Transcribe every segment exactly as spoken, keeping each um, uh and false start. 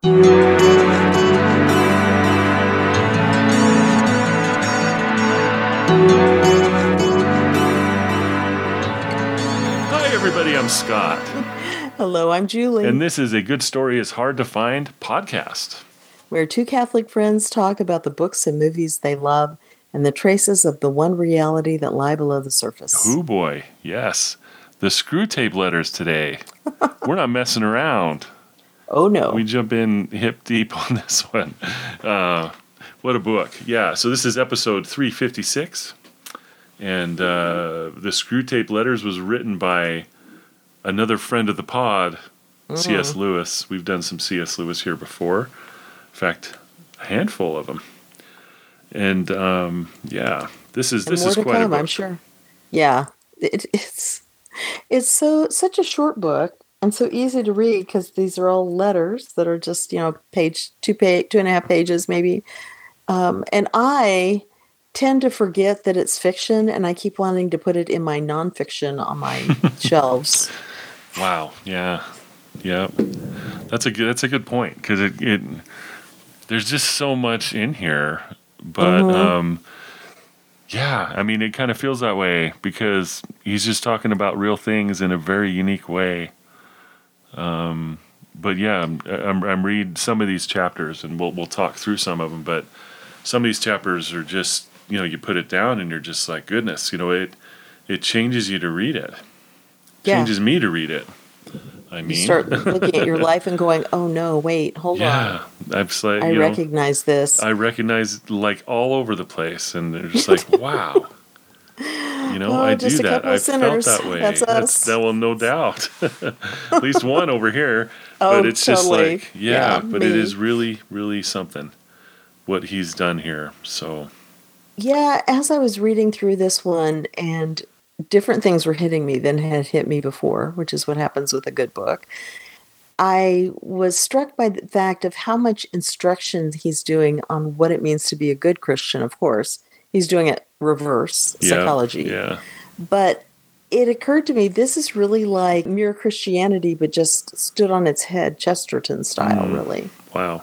Hi, everybody. I'm Scott. Hello, I'm Julie. And this is A Good Story is Hard to Find podcast, where two Catholic friends talk about the books and movies they love and the traces of the one reality that lie below the surface. Oh boy, yes. The Screw Tape letters today. We're not messing around. Oh no. We jump in hip deep on this one. Uh, what a book. Yeah, so this is episode three fifty-six. And uh, the Screw Tape letters was written by another friend of the pod, mm. C S. Lewis. We've done some C S. Lewis here before. In fact, a handful of them. And um, yeah, this is this and more is to quite come, a book. I'm sure. Yeah, it, it's it's so such a short book and so easy to read because these are all letters that are just you know page two page two and a half pages maybe. Um, and I tend to forget that it's fiction, and I keep wanting to put it in my nonfiction on my shelves. Wow. Yeah. Yeah. That's a good. That's a good point because it, it. There's just so much in here, but mm-hmm. um, yeah. I mean, it kind of feels that way because he's just talking about real things in a very unique way. Um, but yeah, I'm, I'm I'm read some of these chapters, and we'll we'll talk through some of them. But some of these chapters are just. You know, you put it down and you're just like, goodness, you know, it it changes you to read it. Yeah. Changes me to read it. I mean, you start looking at your life and going, oh no, wait, hold yeah, on. I'm just like, I you recognize know, this. I recognize like all over the place, and they're just like, wow. You know, oh, I do that. I felt that way. That's us. That's, that will no doubt. At least one over here. Oh, but it's totally. just like, yeah, yeah but me. It is really, really something what he's done here. So. Yeah, as I was reading through this one and different things were hitting me than had hit me before, which is what happens with a good book, I was struck by the fact of how much instruction he's doing on what it means to be a good Christian, of course. He's doing it reverse yeah, psychology. Yeah. But it occurred to me, this is really like Mere Christianity, but just stood on its head, Chesterton style, mm. really. Wow.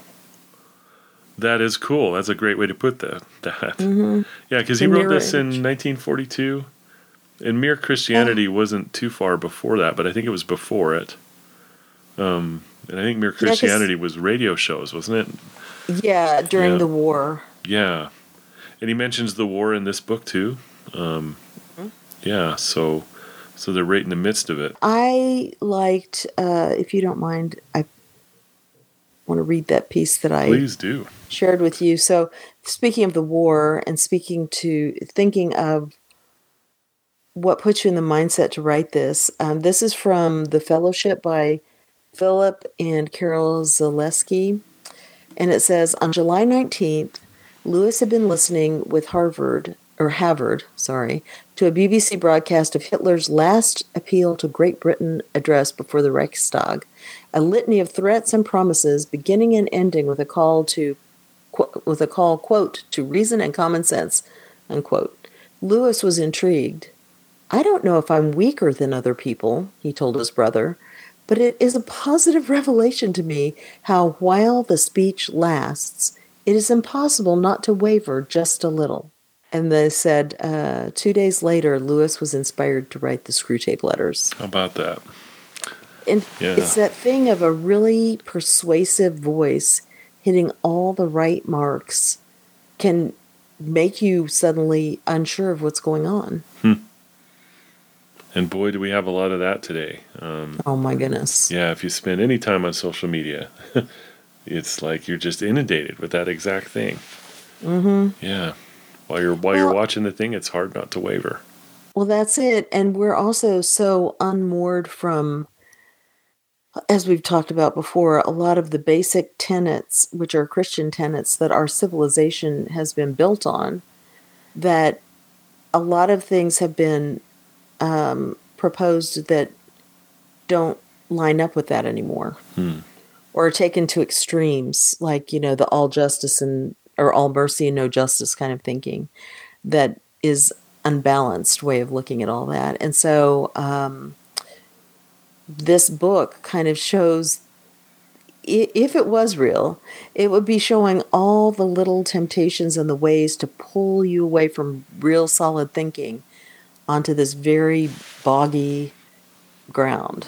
That is cool. That's a great way to put that. that. Mm-hmm. Yeah, because he wrote this in nineteen forty-two. And Mere Christianity oh. wasn't too far before that, but I think it was before it. Um, and I think Mere Christianity yeah, was radio shows, wasn't it? Yeah, during yeah. the war. Yeah. And he mentions the war in this book, too. Um, mm-hmm. Yeah, so so they're right in the midst of it. I liked, uh, if you don't mind, I want to read that piece that I Please do. shared with you. So speaking of the war and speaking to thinking of what puts you in the mindset to write this, um, this is from The Fellowship by Philip and Carol Zaleski. And it says, on July nineteenth, Lewis had been listening with Harvard, or Havard, sorry, to a B B C broadcast of Hitler's last appeal to Great Britain address before the Reichstag. A litany of threats and promises, beginning and ending with a call to, with a call, quote, to reason and common sense, unquote. Lewis was intrigued. I don't know if I'm weaker than other people, he told his brother, but it is a positive revelation to me how, while the speech lasts, it is impossible not to waver just a little. And they said uh, two days later, Lewis was inspired to write the Screw Tape letters. How about that? And yeah. It's that thing of a really persuasive voice hitting all the right marks can make you suddenly unsure of what's going on. Hmm. And boy, do we have a lot of that today. Um, oh, my goodness. Yeah, if you spend any time on social media, it's like you're just inundated with that exact thing. Mm-hmm. Yeah. While you're while well, you're watching the thing, it's hard not to waver. Well, that's it. And we're also so unmoored from, as we've talked about before, a lot of the basic tenets, which are Christian tenets that our civilization has been built on, that a lot of things have been um, proposed that don't line up with that anymore. Hmm. Or are taken to extremes, like, you know, the all justice and or all mercy and no justice kind of thinking that is unbalanced way of looking at all that. And so um, this book kind of shows i- if it was real, it would be showing all the little temptations and the ways to pull you away from real solid thinking onto this very boggy ground.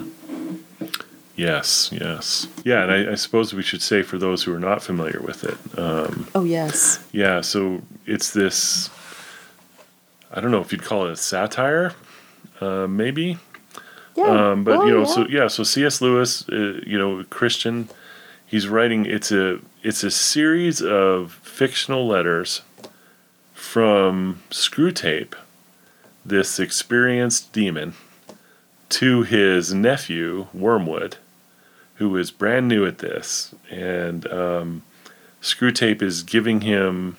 Yes, yes. Yeah, and I, I suppose we should say for those who are not familiar with it, um, Oh, yes. yeah, so it's this, I don't know if you'd call it a satire, uh, maybe. Yeah. Um, but, well, you know, yeah. so, yeah, so C S. Lewis, uh, you know, Christian, he's writing, it's a, it's a series of fictional letters from Screwtape, this experienced demon, to his nephew, Wormwood, who is brand new at this. And um, Screwtape is giving him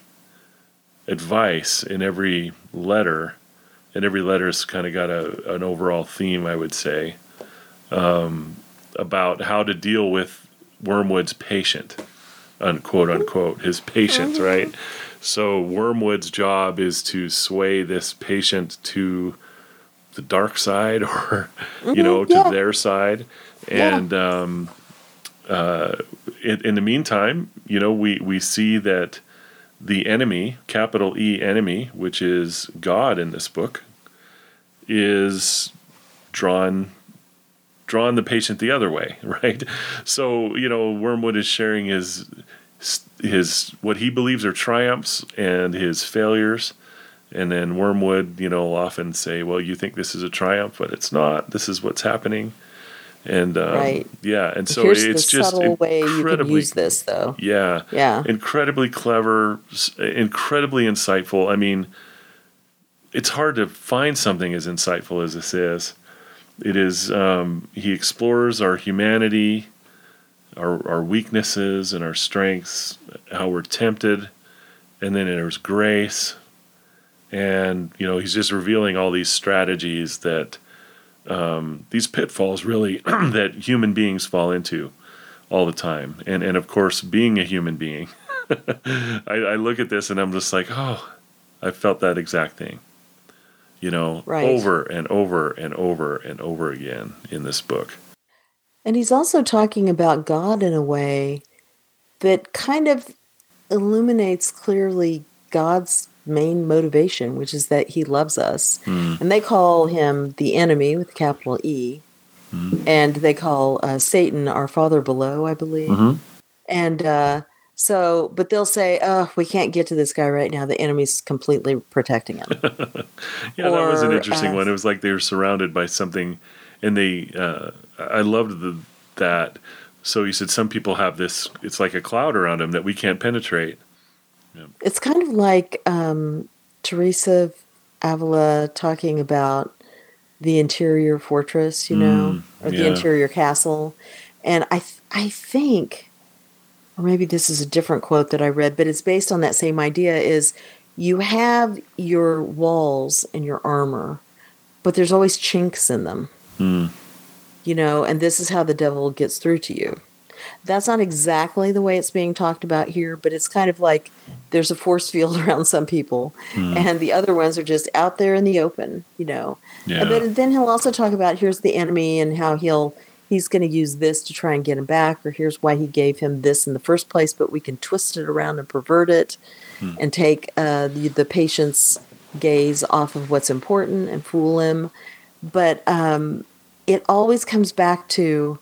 advice in every letter, and every letter's kind of got a, an overall theme, I would say, um, about how to deal with Wormwood's patient, unquote, unquote, his patients, right? So Wormwood's job is to sway this patient to the dark side, or, you know, to yeah. their side. Yeah. And um, uh, in, in the meantime, you know, we, we see that the enemy, capital E enemy, which is God in this book, is drawn drawn the patient the other way, right? So, you know, Wormwood is sharing his his what he believes are triumphs and his failures. And then Wormwood, you know, will often say, well, you think this is a triumph, but it's not. This is what's happening. And um, Right. yeah, and so Here's it's the just subtle way you can incredibly, use this, though. yeah, Yeah. incredibly clever, s- incredibly insightful. I mean, it's hard to find something as insightful as this is. It is, um, he explores our humanity, our, our weaknesses and our strengths, how we're tempted, and then there's grace. And, you know, he's just revealing all these strategies that, um, these pitfalls really that human beings fall into all the time. And, and of course, being a human being, I, I look at this and I'm just like, oh, I felt that exact thing, you know, Right. over and over and over and over again in this book. And he's also talking about God in a way that kind of illuminates clearly God's main motivation, which is that he loves us. Mm. And they call him the enemy with capital E. Mm. And they call uh, Satan our father below, I believe. Mm-hmm. And uh, so, but they'll say, oh, we can't get to this guy right now. The enemy's completely protecting him. Yeah, that was an Or, interesting uh, one. It was like they were surrounded by something, and they, uh, I loved the, that. So you said some people have this, it's like a cloud around them that we can't penetrate. It's kind of like um, Teresa Avila talking about the interior fortress, you know, Mm, or the yeah. interior castle. And I, th- I think, or maybe this is a different quote that I read, but it's based on that same idea is you have your walls and your armor, but there's always chinks in them, Mm. you know, and this is how the devil gets through to you. That's not exactly the way it's being talked about here, but it's kind of like there's a force field around some people, Mm. and the other ones are just out there in the open, you know. Yeah. And then, then he'll also talk about here's the enemy and how he'll he's going to use this to try and get him back, or here's why he gave him this in the first place, but we can twist it around and pervert it Mm. and take uh, the, the patient's gaze off of what's important and fool him. But um, it always comes back to,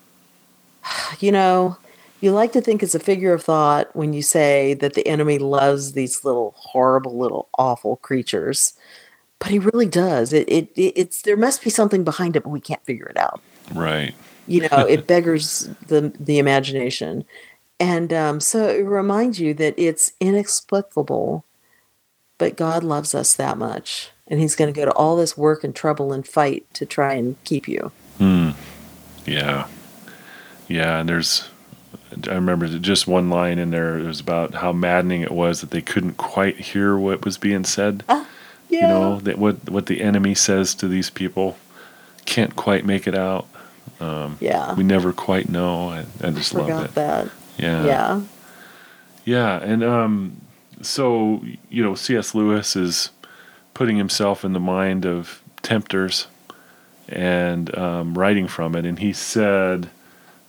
you know, you like to think it's a figure of thought when you say that the enemy loves these little horrible, little awful creatures, but he really does. It, it, it it's there must be something behind it, but we can't figure it out. Right. You know, it beggars the the imagination, and um, so it reminds you that it's inexplicable, but God loves us that much, and He's going to go to all this work and trouble and fight to try and keep you. Mm. Yeah. Yeah, and there's, I remember just one line in there. It was about how maddening it was that they couldn't quite hear what was being said. Ah, yeah. You know, that what what the enemy says to these people, can't quite make it out. Um, Yeah. We never quite know. I, I just love Forgot it. that. Yeah. Yeah. Yeah, and um, so, you know, C S. Lewis is putting himself in the mind of tempters and um, writing from it. And he said,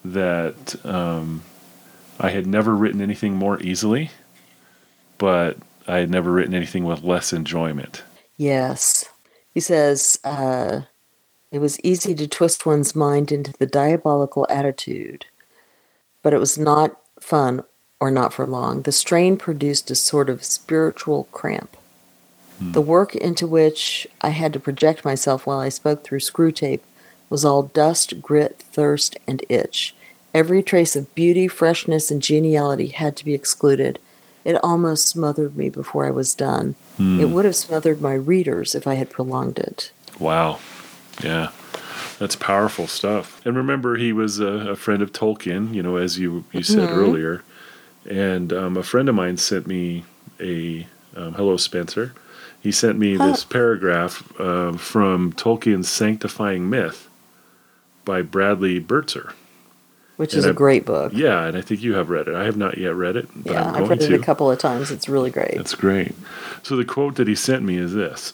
that um, I had never written anything more easily, but I had never written anything with less enjoyment. Yes. He says, uh, it was easy to twist one's mind into the diabolical attitude, but it was not fun or not for long. The strain produced a sort of spiritual cramp. Hmm. The work into which I had to project myself while I spoke through screw tape was all dust, grit, thirst, and itch. Every trace of beauty, freshness, and geniality had to be excluded. It almost smothered me before I was done. Hmm. It would have smothered my readers if I had prolonged it. Wow. Yeah. That's powerful stuff. And remember, he was a, a friend of Tolkien, you know, as you, you said mm-hmm. earlier. And um, a friend of mine sent me a, um, hello, Spencer. He sent me huh. this paragraph uh, from Tolkien's Sanctifying Myth by Bradley Burtzer. Which and is a I, great book. Yeah, and I think you have read it. I have not yet read it, but yeah, I'm going I've read it to. a couple of times. It's really great. That's great. So the quote that he sent me is this.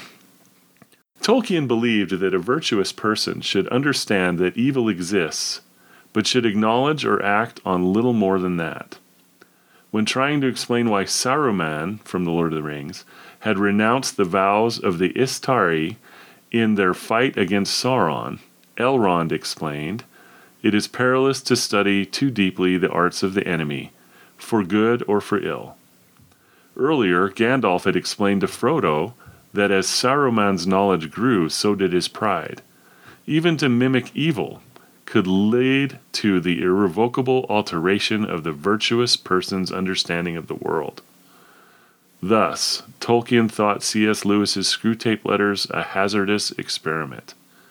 Tolkien believed that a virtuous person should understand that evil exists, but should acknowledge or act on little more than that. When trying to explain why Saruman, from The Lord of the Rings, had renounced the vows of the Istari in their fight against Sauron, Elrond explained, "It is perilous to study too deeply the arts of the enemy, for good or for ill." Earlier, Gandalf had explained to Frodo that as Saruman's knowledge grew, so did his pride. Even to mimic evil could lead to the irrevocable alteration of the virtuous person's understanding of the world. Thus, Tolkien thought C S. Lewis's Screwtape Letters a hazardous experiment.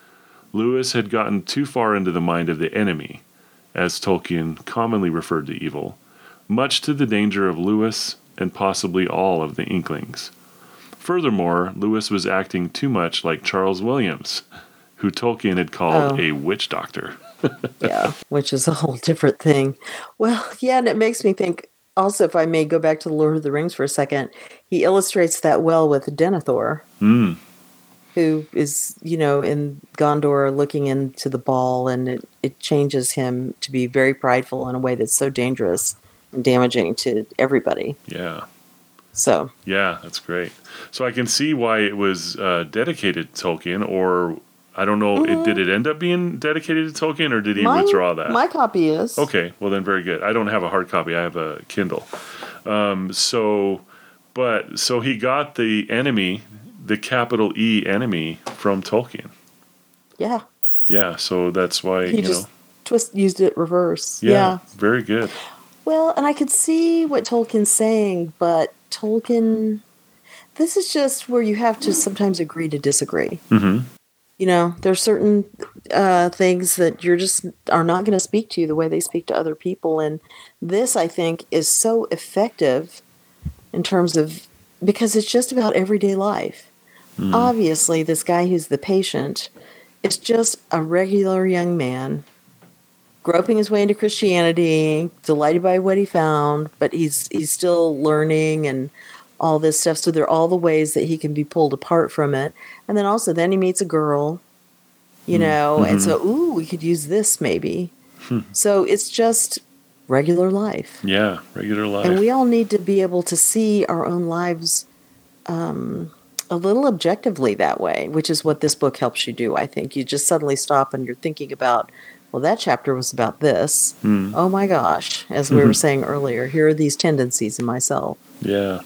Lewis had gotten too far into the mind of the enemy, as Tolkien commonly referred to evil, much to the danger of Lewis and possibly all of the Inklings. Furthermore, Lewis was acting too much like Charles Williams, who Tolkien had called oh. a witch doctor. Yeah, which is a whole different thing. Well, yeah, and it makes me think, also, if I may go back to The Lord of the Rings for a second, he illustrates that well with Denethor, mm. who is, you know, in Gondor looking into the ball, and it, it changes him to be very prideful in a way that's so dangerous and damaging to everybody. Yeah. So yeah, that's great. So I can see why it was uh, dedicated to Tolkien, or I don't know, mm-hmm. it, did it end up being dedicated to Tolkien, or did he Mine, withdraw that? My copy is. Okay, well then very good. I don't have a hard copy. I have a Kindle. Um, so, but so he got the enemy, the capital E enemy, from Tolkien. Yeah. Yeah. So that's why he you just know twist used it reverse. Yeah, yeah. Very good. Well, and I could see what Tolkien's saying, but Tolkien, this is just where you have to sometimes agree to disagree. Mm-hmm. You know, there's certain uh, things that you're just are not going to speak to you the way they speak to other people. And this, I think, is so effective in terms of, because it's just about everyday life. Mm. Obviously, this guy who's the patient is just a regular young man groping his way into Christianity, delighted by what he found, but he's he's still learning and all this stuff. So there are all the ways that he can be pulled apart from it. And then also then he meets a girl, you know, mm-hmm. and so, ooh, we could use this maybe. Hmm. So it's just regular life. Yeah, regular life. And we all need to be able to see our own lives um, a little objectively that way, which is what this book helps you do, I think. You just suddenly stop and you're thinking about, well, that chapter was about this. Hmm. Oh my gosh, as we were saying earlier, here are these tendencies in myself. Yeah.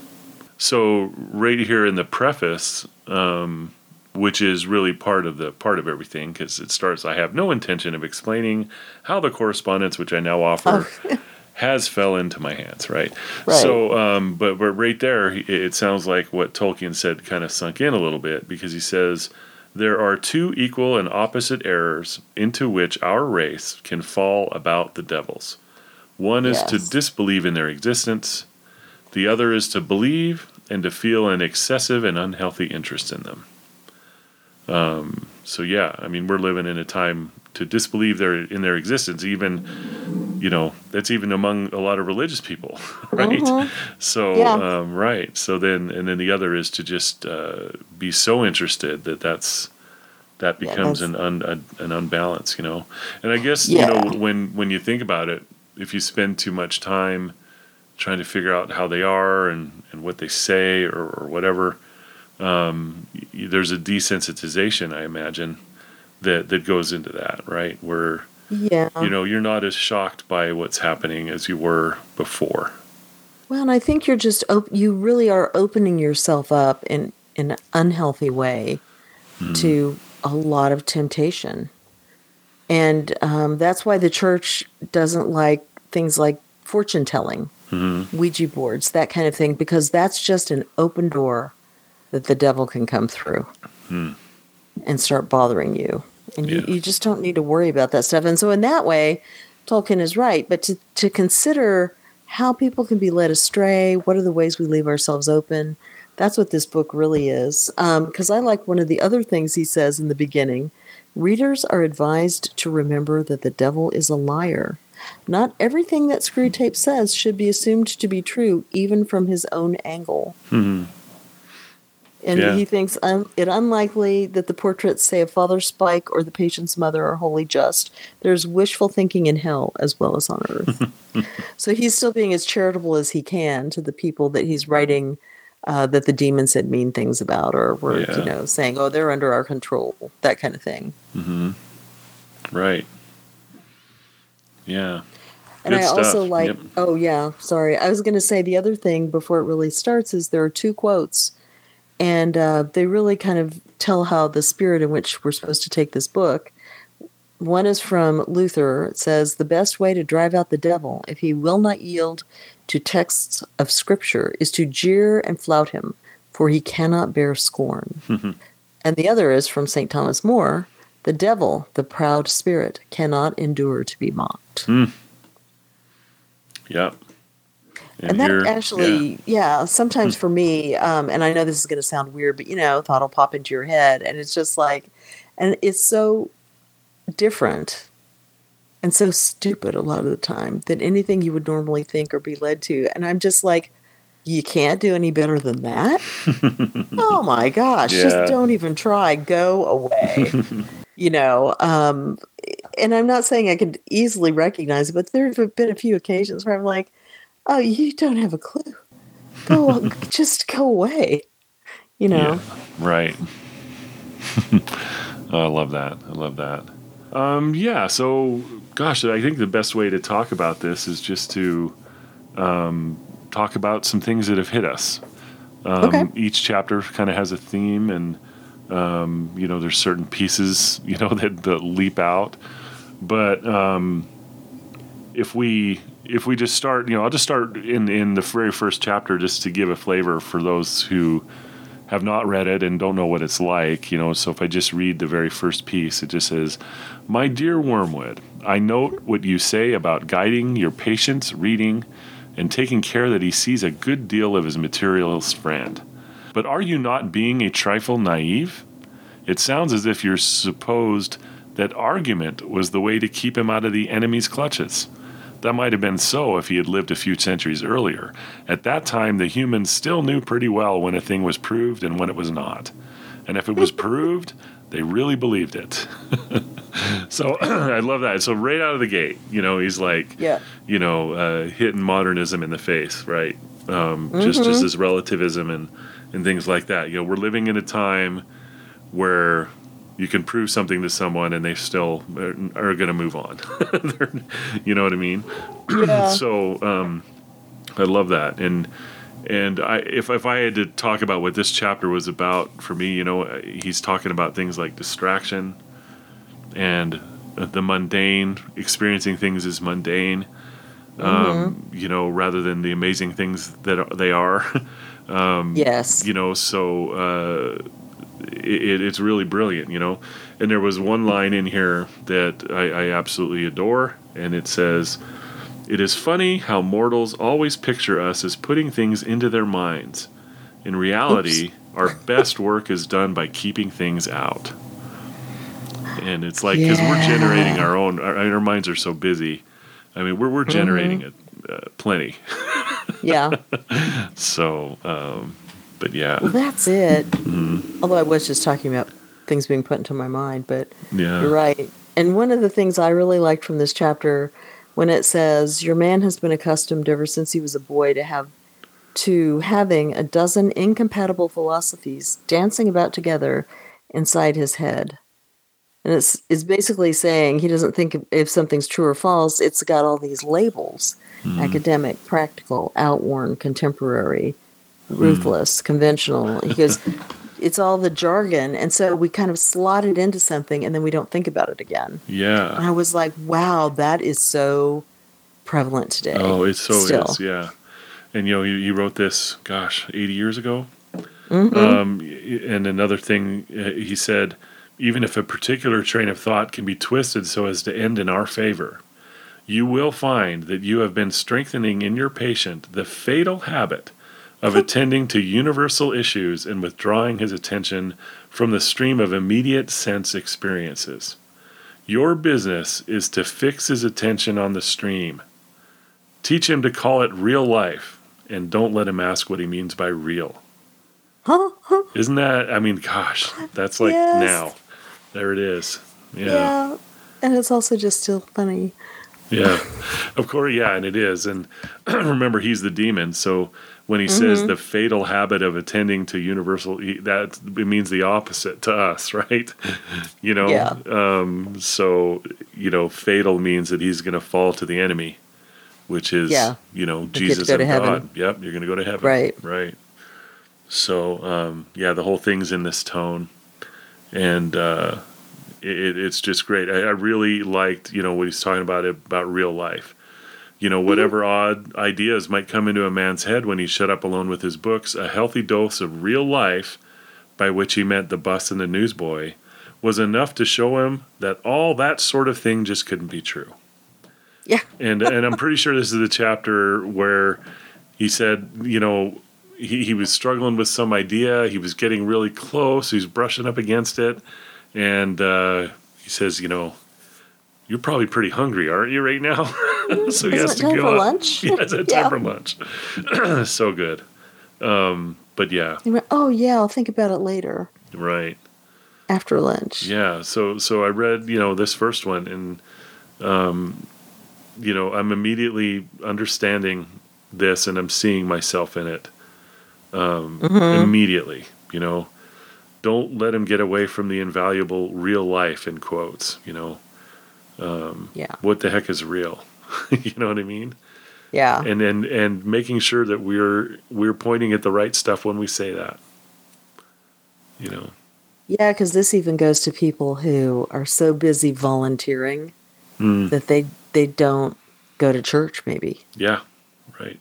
So right here in the preface, um, which is really part of the part of everything, because it starts, I have no intention of explaining how the correspondence, which I now offer, oh. has fell into my hands, right? right. So, um, but, but right there, it sounds like what Tolkien said kind of sunk in a little bit, because he says, there are two equal and opposite errors into which our race can fall about the devils. One is yes. to disbelieve in their existence. The other is to believe and to feel an excessive and unhealthy interest in them. Um, so yeah, I mean, we're living in a time to disbelieve their in their existence. Even, you know, that's even among a lot of religious people, right? Mm-hmm. So yeah. um, right. So then, and then the other is to just uh, be so interested that that's that Yeah, becomes that's an un, a, an unbalance, you know. And I guess you yeah. know when when you think about it, if you spend too much time trying to figure out how they are and, and what they say or, or whatever, um, y- there's a desensitization, I imagine, that that goes into that, right? Where you Yeah. know you're not as shocked by what's happening as you were before. Well, and I think you're just op- you really are opening yourself up in in an unhealthy way Mm-hmm. to a lot of temptation. And um, that's why the church doesn't like things like fortune telling, Mm-hmm. Ouija boards, that kind of thing, because that's just an open door that the devil can come through Mm. and start bothering you. And you, Yeah. you just don't need to worry about that stuff. And so, in that way, Tolkien is right. But to, to consider how people can be led astray, what are the ways we leave ourselves open? That's what this book really is. Because I like one of the other things he says in the beginning. Readers are advised to remember that the devil is a liar. Not everything that Screwtape says should be assumed to be true, even from his own angle. Mm-hmm. And Yeah. he thinks un- it unlikely that the portraits say of Father Spike or the patient's mother are wholly just. There's wishful thinking in hell as well as on earth. So he's still being as charitable as he can to the people that he's writing uh, that the demons said mean things about, or were, you Yeah. know, saying, oh, they're under our control, that kind of thing. Mm-hmm. Right. Yeah. And Good I also stuff. like, Yep. oh, yeah, sorry. I was going to say the other thing before it really starts is there are two quotes, and uh, they really kind of tell how the spirit in which we're supposed to take this book. One is from Luther. It says, the best way to drive out the devil, if he will not yield to texts of Scripture, is to jeer and flout him, for he cannot bear scorn. And the other is from Saint Thomas More. The devil, the proud spirit, cannot endure to be mocked. Mm. Yep. And, And that here, yeah. actually, yeah, sometimes for me, um, and I know this is going to sound weird, but you know, thought will pop into your head. And it's just like, and it's so different and so stupid a lot of the time than anything you would normally think or be led to. And I'm just like, you can't do any better than that? Oh my gosh, just Yeah. don't even try. Go away. You know, um, and I'm not saying I could easily recognize it, but there have been a few occasions where I'm like, oh, you don't have a clue. Go, just go away. You know? Yeah. Right. Oh, I love that. I love that. Um, yeah. So, gosh, I think the best way to talk about this is just to um, talk about some things that have hit us. Um, Okay. Each chapter kind of has a theme, and um, you know, there's certain pieces, you know, that, that leap out. But um, if we if we just start, you know, I'll just start in in the very first chapter just to give a flavor for those who have not read it and don't know what it's like, you know. So if I just read the very first piece, it just says, "My dear Wormwood, I note what you say about guiding your patient's reading and taking care that he sees a good deal of his materialist friend. But are you not being a trifle naive? It sounds as if you're supposed that argument was the way to keep him out of the enemy's clutches. That might have been so if he had lived a few centuries earlier. At that time, the humans still knew pretty well when a thing was proved and when it was not. And if it was proved, they really believed it." So I love that. So right out of the gate, you know, he's like, Yeah. you know, uh, hitting modernism in the face, right? Um, Just just this relativism and, and things like that. You know, we're living in a time where you can prove something to someone and they still are, are going to move on. They're- you know what I mean? Yeah. So um, I love that. And and I, if if I had to talk about what this chapter was about for me, you know, he's talking about things like distraction and the mundane, experiencing things as mundane, um, you know, rather than the amazing things that are, they are. um, Yes. you know, so uh, it, it's really brilliant, you know. And there was one line in here that I, I absolutely adore, and it says, "It is funny how mortals always picture us as putting things into their minds. In reality, our best work is done by keeping things out." And it's like, because we're generating Yeah. our own, our, our minds are so busy. I mean, we're we're generating it uh, plenty. Yeah. So, um, but yeah, Well, that's it. Mhm. Although I was just talking about things being put into my mind, but Yeah. you're right. And one of the things I really liked from this chapter, when it says, "Your man has been accustomed ever since he was a boy to have to having a dozen incompatible philosophies dancing about together inside his head." And it's it's basically saying he doesn't think if, if something's true or false. It's got all these labels: Mm. academic, practical, outworn, contemporary, Mm. ruthless, conventional. He goes, it's all the jargon, and so we kind of slot it into something, and then we don't think about it again. Yeah. And I was like, wow, that is so prevalent today. Oh, it so still. is. Yeah. And you know, he, he wrote this, gosh, eighty years ago. Mm-hmm. Um, and another thing, uh, he said, even if a particular train of thought can be twisted so as to end in our favor, you will find that you have been strengthening in your patient the fatal habit of attending to universal issues and withdrawing his attention from the stream of immediate sense experiences. Your business is to fix his attention on the stream. Teach him to call it real life, and don't let him ask what he means by real. Isn't that, I mean, gosh, that's like Yes. now. There it is. Yeah. Yeah. And it's also just still funny. Yeah. Of course, yeah, and it is. And remember, he's the demon, so when he Mm-hmm. says the fatal habit of attending to universal, he- that it means the opposite to us, right? You know, Yeah. um, so you know, fatal means that he's going to fall to the enemy, which is Yeah. you know get to Jesus go and to heaven. God. Yep, you're going to go to heaven, Right. Right. So um, yeah, the whole thing's in this tone, and uh, it, it's just great. I, I really liked you know what he's talking about about real life. You know, whatever odd ideas might come into a man's head when he's shut up alone with his books, a healthy dose of real life, by which he meant the bus and the newsboy, was enough to show him that all that sort of thing just couldn't be true. Yeah. And and I'm pretty sure this is the chapter where he said, you know, he, he was struggling with some idea. He was getting really close. He was brushing up against it. And uh, he says, you know, you're probably pretty hungry, aren't you, right now? So he Isn't has it to time go for up. lunch? Yeah, it's time Yeah. for lunch. So good. Um, but yeah, He went, oh, yeah, I'll think about it later right. after lunch. Yeah. So so I read, you know, this first one, and um, you know, I'm immediately understanding this, and I'm seeing myself in it. Um, Mm-hmm. immediately, you know, don't let him get away from the invaluable real life, in quotes. You know, um, Yeah. what the heck is real? You know what I mean? Yeah. And and and making sure that we're we're pointing at the right stuff when we say that. You know. Yeah, because this even goes to people who are so busy volunteering Mm, that they they don't go to church, maybe. yeah. Right.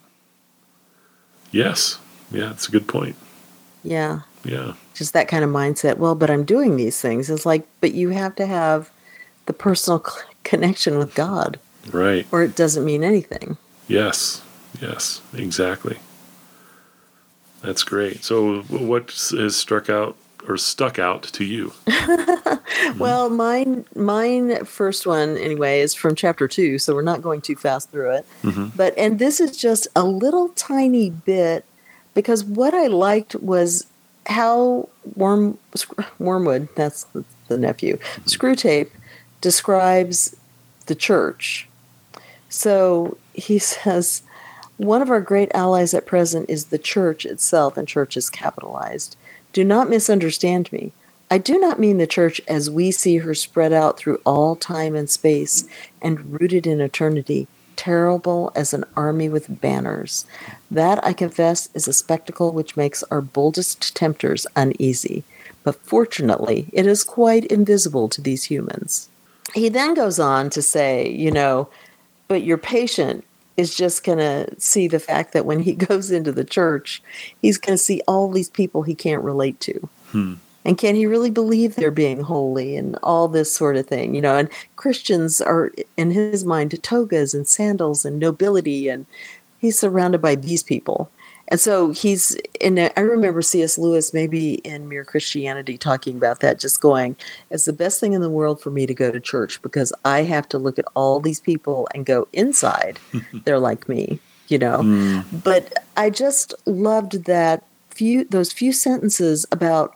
Yes. Yeah. That's a good point. Yeah. Yeah. Just that kind of mindset. Well, but I'm doing these things. It's like, but you have to have the personal c- connection with God, Right. or it doesn't mean anything. Yes. Yes. Exactly. That's great. So, what has struck out or stuck out to you? Well, mine, mine first one anyway is from chapter two, so we're not going too fast through it. Mm-hmm. But and this is just a little tiny bit because what I liked was how Worm Wormwood, that's the, the nephew, Screwtape describes the church. So he says, one of our great allies at present is the church itself, and church is capitalized. Do not misunderstand me. I do not mean the church as we see her spread out through all time and space and rooted in eternity, terrible as an army with banners. That, I confess, is a spectacle which makes our boldest tempters uneasy. But fortunately, it is quite invisible to these humans. He then goes on to say, you know, but your patient is just going to see the fact that when he goes into the church, he's going to see all these people he can't relate to. Hmm. And can he really believe they're being holy and all this sort of thing? You know, and Christians are, in his mind, togas and sandals and nobility, and he's surrounded by these people. And so he's, and I remember C S. Lewis maybe in Mere Christianity talking about that, just going, it's the best thing in the world for me to go to church because I have to look at all these people and go inside. They're like me, you know. Mm, But I just loved that few, those few sentences about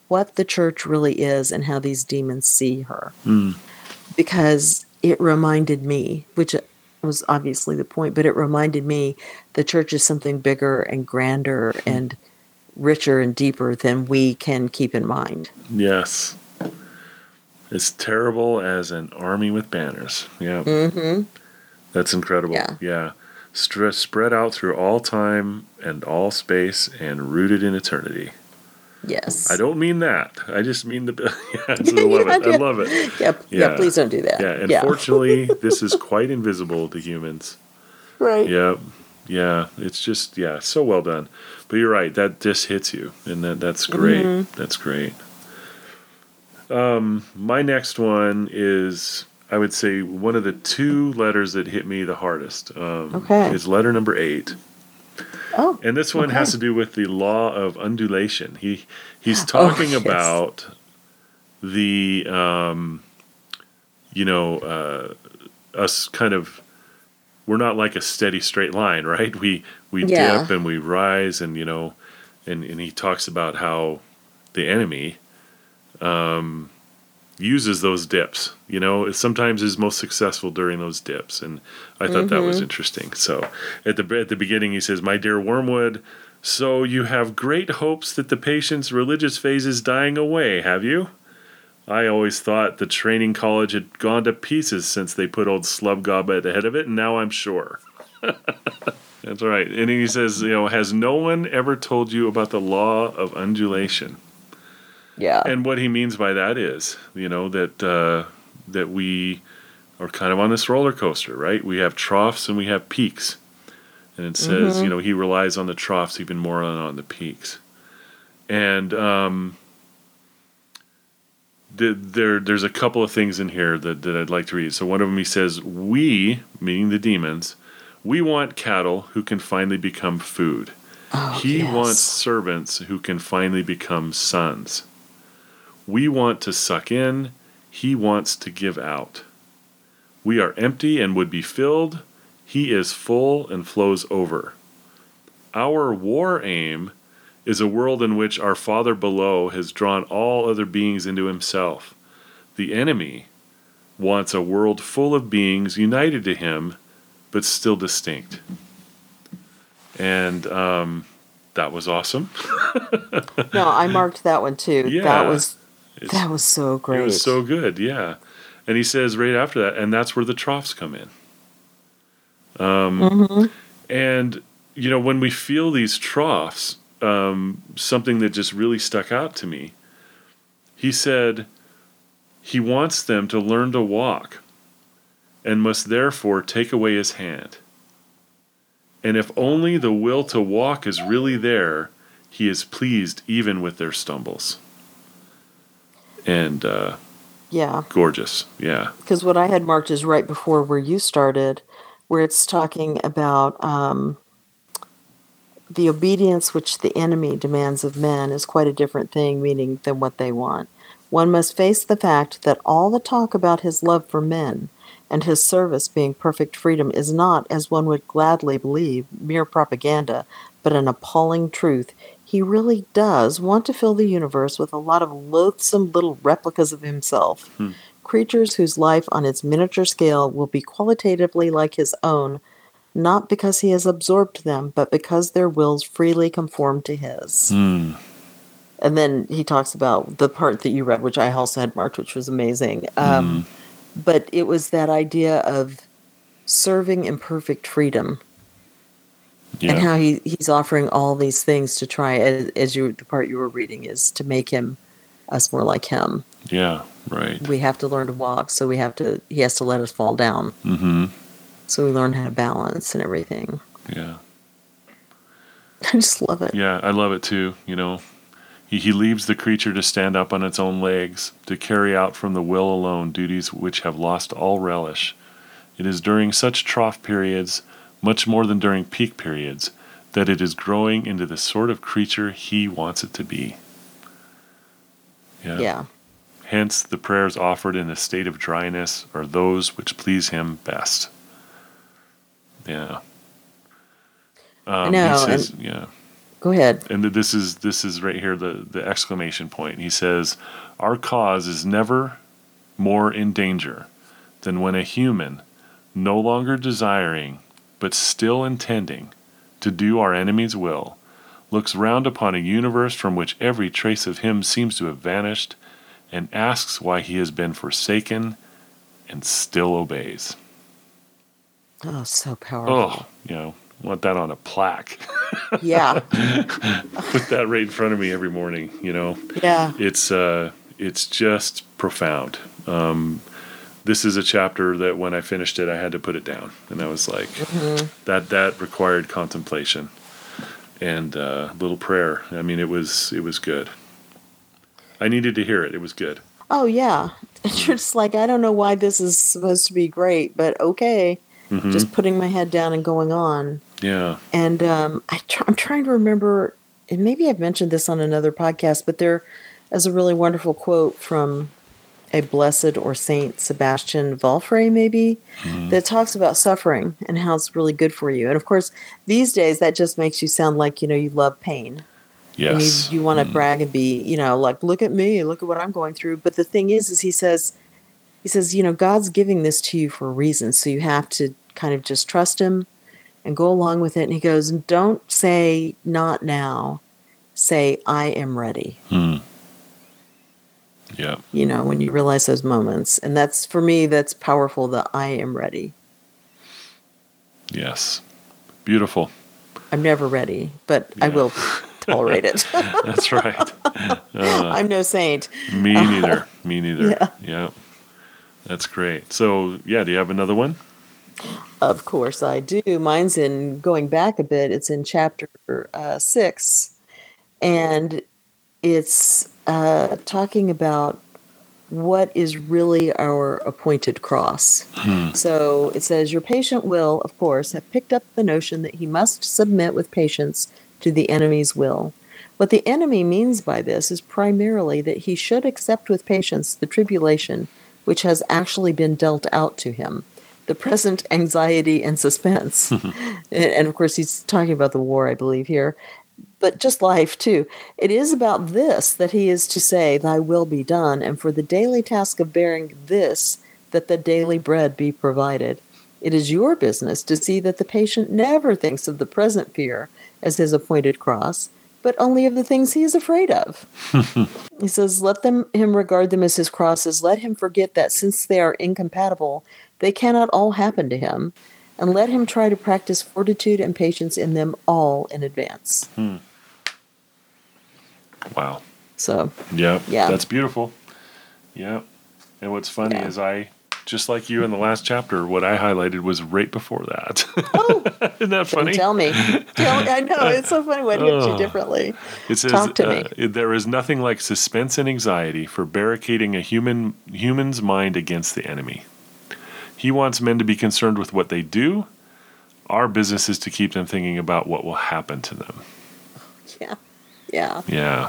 what the church really is and how these demons see her. Mm. Because it reminded me, which was obviously the point, but it reminded me the church is something bigger and grander and richer and deeper than we can keep in mind. Yes. As terrible as an army with banners. Yeah. Mm-hmm. That's incredible. Yeah. Yeah. Stre- spread out through all time and all space and rooted in eternity. Yes. I don't mean that. I just mean the. Yeah, I love it. I love it. Yeah, yeah. Yeah. Please don't do that. Yeah. And yeah. fortunately, this is quite invisible to humans. Right. Yeah. Yeah. It's just, yeah, so well done. But you're right. That just hits you. And that, that's great. Mm-hmm. That's great. Um, my next one is, I would say, one of the two letters that hit me the hardest. Um, okay. Is letter number eight. Oh, and this one okay. has to do with the law of undulation. He he's talking oh, yes. about the um, you know uh, us kind of, we're not like a steady straight line, right? We we yeah. dip and we rise, and you know, and and he talks about how the enemy um, uses those dips. You know, sometimes is most successful during those dips, and I thought mm-hmm. that was interesting. So at the at the beginning, he says, "My dear Wormwood, so you have great hopes that the patient's religious phase is dying away, have you? I always thought the training college had gone to pieces since they put old Slubgob at the head of it, and now I'm sure." That's right. And he says, you know, has no one ever told you about the law of undulation? Yeah. And what he means by that is, you know, that uh, that we are kind of on this roller coaster, right? We have troughs and we have peaks. And it says, mm-hmm. you know, he relies on the troughs even more than on the peaks. And um, the, there, there's a couple of things in here that, that I'd like to read. So one of them, he says, we, meaning the demons, we want cattle who can finally become food. Oh, he yes. wants servants who can finally become sons. We want to suck in, he wants to give out. We are empty and would be filled, he is full and flows over. Our war aim is a world in which our Father below has drawn all other beings into himself. The enemy wants a world full of beings united to him, but still distinct. And um, that was awesome. No, I marked that one too. Yeah. That was It's, that was so great. It was so good, yeah. And he says right after that, and that's where the troughs come in. Um, mm-hmm. And, you know, when we feel these troughs, um, something that just really stuck out to me, he said he wants them to learn to walk and must therefore take away his hand. And if only the will to walk is really there, he is pleased even with their stumbles. And uh, yeah, gorgeous, yeah. Because what I had marked is right before where you started, where it's talking about um, the obedience which the enemy demands of men is quite a different thing, meaning than what they want. One must face the fact that all the talk about his love for men and his service being perfect freedom is not, as one would gladly believe, mere propaganda, but an appalling truth. He really does want to fill the universe with a lot of loathsome little replicas of himself, hmm. creatures whose life on its miniature scale will be qualitatively like his own, not because he has absorbed them, but because their wills freely conform to his. Hmm. And then he talks about the part that you read, which I also had marked, which was amazing. Um, hmm. But it was that idea of serving in perfect freedom. Yeah. And how he, he's offering all these things to try, as, as you the part you were reading is to make him us more like him. Yeah, right. We have to learn to walk, so we have to. He has to let us fall down. Mm-hmm. So we learn how to balance and everything. Yeah. I just love it. Yeah, I love it too. You know, he he leaves the creature to stand up on its own legs, to carry out from the will alone duties which have lost all relish. It is during such trough periods, much more than during peak periods, that it is growing into the sort of creature he wants it to be. Yeah. Yeah. Hence, the prayers offered in a state of dryness are those which please him best. Yeah. Um, I know. He says, and yeah. Go ahead. And this is this is right here the the exclamation point. He says, "Our cause is never more in danger than when a human, no longer desiring but still intending to do our enemy's will, looks round upon a universe from which every trace of him seems to have vanished, and asks why he has been forsaken, and still obeys." Oh, so powerful. Oh, you know, want that on a plaque. Yeah. Put that right in front of me every morning. You know, Yeah. it's uh, it's just profound. Um, this is a chapter that when I finished it, I had to put it down, and I was like, Mm-hmm. that that required contemplation and a uh, little prayer. I mean, it was it was good. I needed to hear it. It was good. Oh, yeah. And you're just like, I don't know why this is supposed to be great, but okay. Mm-hmm. Just putting my head down and going on. Yeah. And um, I tr- I'm trying to remember, and maybe I've mentioned this on another podcast, but there is a really wonderful quote from a blessed or Saint Sebastian Valfrey, maybe, Mm-hmm. that talks about suffering and how it's really good for you. And of course, these days that just makes you sound like, you know, you love pain. And you, Yes. you want to Mm. brag and be, you know, like, look at me, look at what I'm going through. But the thing is, is he says, he says, you know, God's giving this to you for a reason. So you have to kind of just trust him and go along with it. And he goes, don't say not now, say I am ready. Mm. Yeah. You know, when you realize those moments. And that's, for me, that's powerful, the I am ready. Yes. Beautiful. I'm never ready, but I Yeah. will tolerate it. That's right. Uh, I'm no saint. me neither. Me neither. Yeah. Yeah. That's great. So, yeah, do you have another one? Of course I do. Mine's in, going back a bit, it's in chapter uh, six. And it's uh, talking about what is really our appointed cross. Hmm. So it says, your patient will, of course, have picked up the notion that he must submit with patience to the enemy's will. What the enemy means by this is primarily that he should accept with patience the tribulation which has actually been dealt out to him, the present anxiety and suspense. and, and of course, he's talking about the war, I believe, here. But just life, too. It is about this that he is to say, thy will be done, and for the daily task of bearing this, that the daily bread be provided. It is your business to see that the patient never thinks of the present fear as his appointed cross, but only of the things he is afraid of. He says, let them him regard them as his crosses. Let him forget that since they are incompatible, they cannot all happen to him. And let him try to practice fortitude and patience in them all in advance. Hmm. Wow. So, Yeah. Yeah. That's beautiful. Yeah. And what's funny Yeah. is I, just like you in the last chapter, what I highlighted was right before that. oh, Isn't that funny? tell me. Tell me. I know, it's so funny what hits you Oh. differently. It says, Talk to me. uh, there is nothing like suspense and anxiety for barricading a human human's mind against the enemy. He wants men to be concerned with what they do. Our business is to keep them thinking about what will happen to them. Yeah. Yeah. Yeah.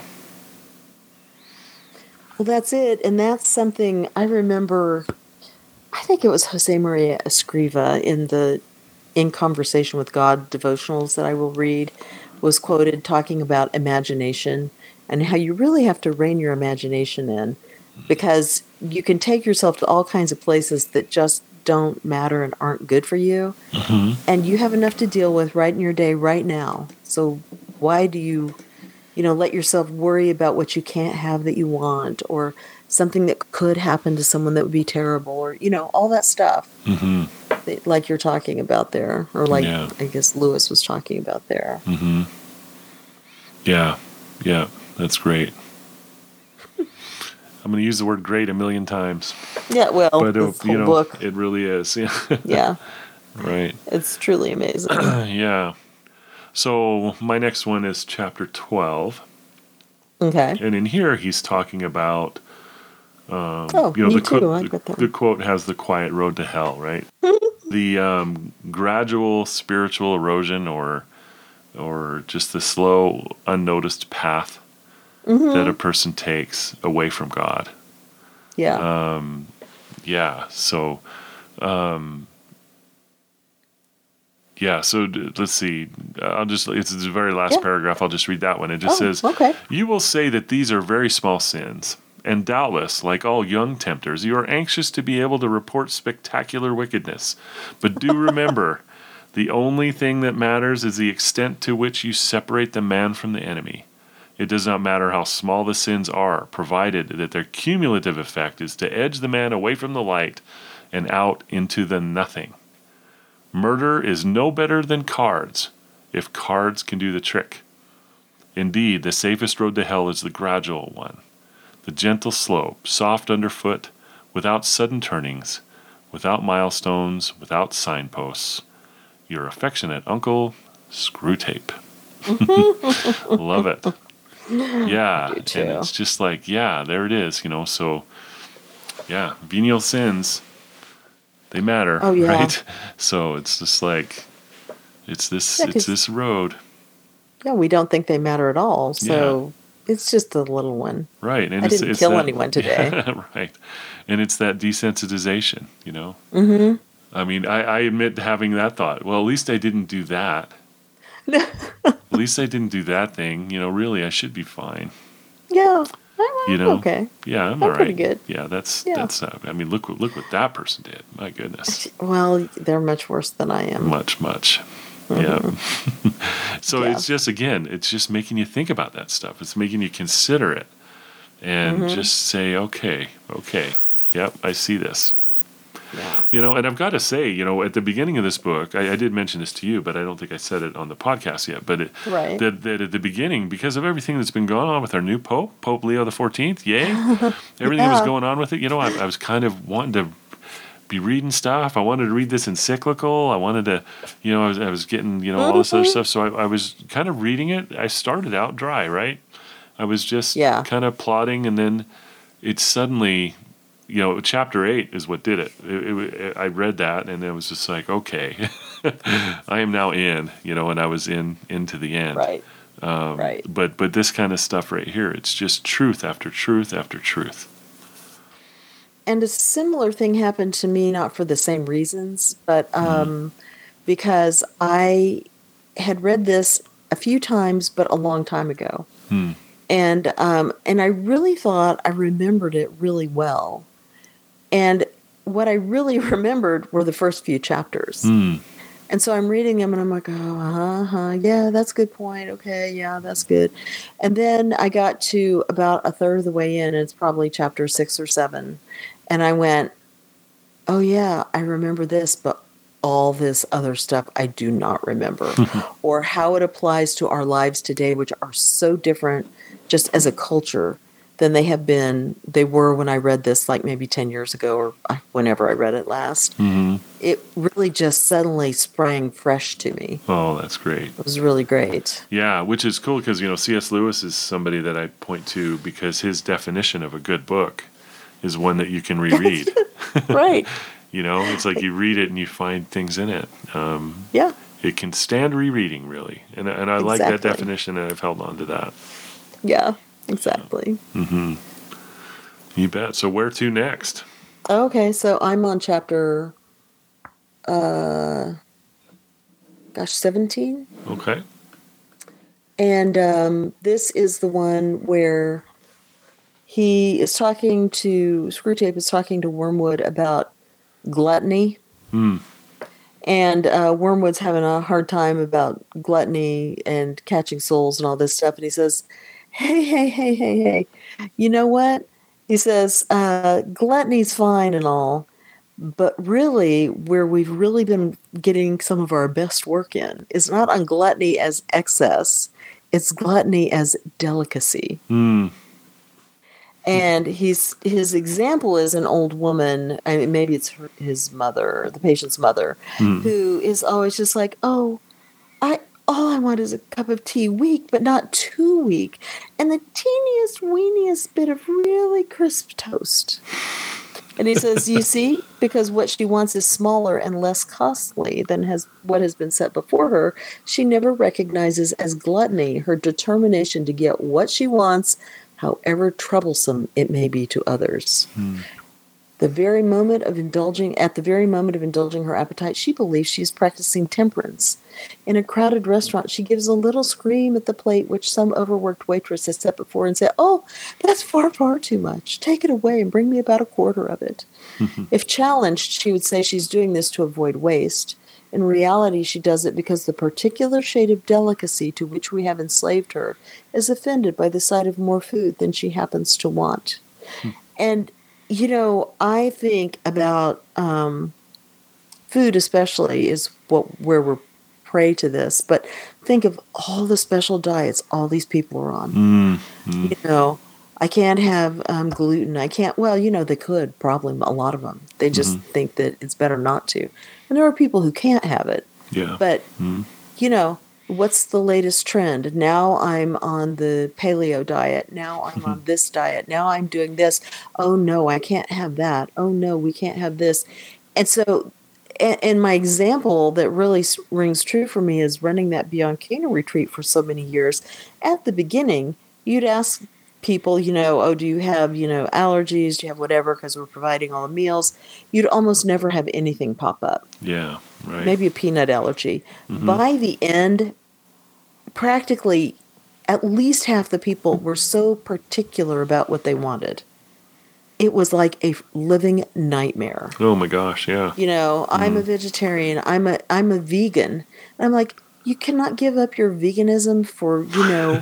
Well, that's it. And that's something I remember, I think it was Jose Maria Escriva in the In Conversation with God devotionals that I will read, was quoted talking about imagination and how you really have to rein your imagination in, because you can take yourself to all kinds of places that just don't matter and aren't good for you. Mm-hmm. And you have enough to deal with right in your day right now. So why do you, you know, let yourself worry about what you can't have that you want, or something that could happen to someone that would be terrible, or, you know, all that stuff Mm-hmm. that, like you're talking about there, or like Yeah. I guess Lewis was talking about there. Mm-hmm. Yeah. Yeah. That's great. I'm going to use the word great a million times. Yeah, well, But, uh, this you whole know, book, it really is. Yeah. yeah, Right. it's truly amazing. Yeah. So my next one is chapter twelve. Okay. And in here, he's talking about, um, Oh, you know, me the, too. quote, I the, got that the one. quote has the quiet road to hell, right? the um, gradual spiritual erosion, or or just the slow, unnoticed path Mm-hmm. that a person takes away from God. Yeah. Um, yeah. So, um, Yeah, so d- let's see. Uh, I'll just, it's the very last Yeah. paragraph. I'll just read that one. It just Oh, says, okay. "You will say that these are very small sins, and doubtless, like all young tempters, you are anxious to be able to report spectacular wickedness. But do remember, the only thing that matters is the extent to which you separate the man from the enemy. It does not matter how small the sins are, provided that their cumulative effect is to edge the man away from the light and out into the nothing. Murder is no better than cards, if cards can do the trick. Indeed, the safest road to hell is the gradual one, the gentle slope, soft underfoot, without sudden turnings, without milestones, without signposts. Your affectionate uncle, Screwtape." Love it. Yeah, do too. and it's just like, yeah, there it is, you know. So, yeah, venial sins, they matter, Oh, yeah. right? So it's just like, it's this, Yeah, it's 'cause- this road, Yeah, we don't think they matter at all. So it's just a little one. right? And I it's, didn't it's kill that, anyone today. right? And it's that desensitization, you know. Mm-hmm. I mean, I, I admit having that thought. Well, at least I didn't do that. At least I didn't do that thing. You know, really, I should be fine. Yeah. I'm You know, okay. yeah, I'm, I'm all right. pretty good. Yeah, that's Yeah. that's. Uh, I mean, look what look what that person did. My goodness, Well, they're much worse than I am. much much. Yeah. So Yeah. it's just again, it's just making you think about that stuff. It's making you consider it, and Mm-hmm. just say, okay, okay, yep, I see this. Yeah. You know, and I've got to say, you know, at the beginning of this book, I, I did mention this to you, but I don't think I said it on the podcast yet. But it, Right. that, that at the beginning, because of everything that's been going on with our new Pope, Pope Leo the Fourteenth, yay, everything that was Yeah. going on with it. You know, I, I was kind of wanting to be reading stuff. I wanted to read this encyclical. I wanted to, you know, I was, I was getting, you know, all this other Mhm. stuff. So I, I was kind of reading it. I started out dry, right? I was just Yeah. kind of plodding, and then it suddenly, you know, chapter eight is what did it. It, it, it. I read that, and it was just like, okay, I am now in, you know, and I was in into the end. Right. Um, Right. But but this kind of stuff right here, it's just truth after truth after truth. And a similar thing happened to me, not for the same reasons, but um, because I had read this a few times, but a long time ago. Hmm. And um, and I really thought I remembered it really well. And what I really remembered were the first few chapters. Hmm. And so I'm reading them and I'm like, oh, uh huh, yeah, that's a good point. Okay, yeah, that's good. And then I got to about a third of the way in, and it's probably chapter six or seven. And I went, oh, yeah, I remember this, but all this other stuff I do not remember. Or how it applies to our lives today, which are so different just as a culture than they have been, they were when I read this like maybe ten years ago or whenever I read it last. Hmm. It really just suddenly sprang fresh to me. Oh, that's great. It was really great. Yeah, which is cool because, you know, C S. Lewis is somebody that I point to because his definition of a good book is one that you can reread. Right. You know, it's like you read it and you find things in it. Um, Yeah. it can stand rereading, really. And, and I like that Exactly. definition, and I've held on to that. Yeah, exactly. Hmm. You bet. So where to next? Okay, so I'm on chapter, uh, gosh, seventeen. Okay. And um, this is the one where he is talking to, Screwtape is talking to Wormwood about gluttony. Hmm. And uh, Wormwood's having a hard time about gluttony and catching souls and all this stuff. And he says, hey, hey, hey, hey, hey, you know what? He says, uh, gluttony's fine and all, but really where we've really been getting some of our best work in is not on gluttony as excess, it's gluttony as delicacy. Hmm. And he's his example is an old woman. I mean, maybe it's her, his mother, the patient's mother, Hmm. who is always just like, "Oh, I all I want is a cup of tea, weak but not too weak, and the teeniest, weeniest bit of really crisp toast." And he says, "You see, because what she wants is smaller and less costly than has what has been set before her, she never recognizes as gluttony her determination to get what she wants, however troublesome it may be to others." Hmm. The very moment of indulging, at the very moment of indulging her appetite, she believes she is practicing temperance. In a crowded restaurant, she gives a little scream at the plate which some overworked waitress has set before her and says, "Oh, that's far, far too much. Take it away and bring me about a quarter of it." If challenged, she would say she's doing this to avoid waste. In reality, she does it because the particular shade of delicacy to which we have enslaved her is offended by the sight of more food than she happens to want. And, you know, I think about um, food especially is what where we're prey to this, but think of all the special diets all these people are on. Mm, mm, You know, I can't have um, gluten. I can't, well, you know, they could probably, a lot of them. They just mhm. think that it's better not to. And there are people who can't have it. Yeah. But, Mm, you know, what's the latest trend? Now I'm on the paleo diet. Now I'm mhm. on this diet. Now I'm doing this. Oh no, I can't have that. Oh no, we can't have this. And so, and, and my example that really s- rings true for me is running that Beyond Canaan retreat for so many years. At the beginning, you'd ask people, you know, oh, do you have, you know, allergies? Do you have whatever? Because we're providing all the meals. You'd almost never have anything pop up, Yeah. Right. maybe a peanut allergy. Hmm. By the end, practically at least half the people were so particular about what they wanted. It was like a living nightmare. Oh my gosh. Yeah. You know, I'm a Mm. vegetarian, I'm a I'm a vegan. And I'm like, you cannot give up your veganism for, you know,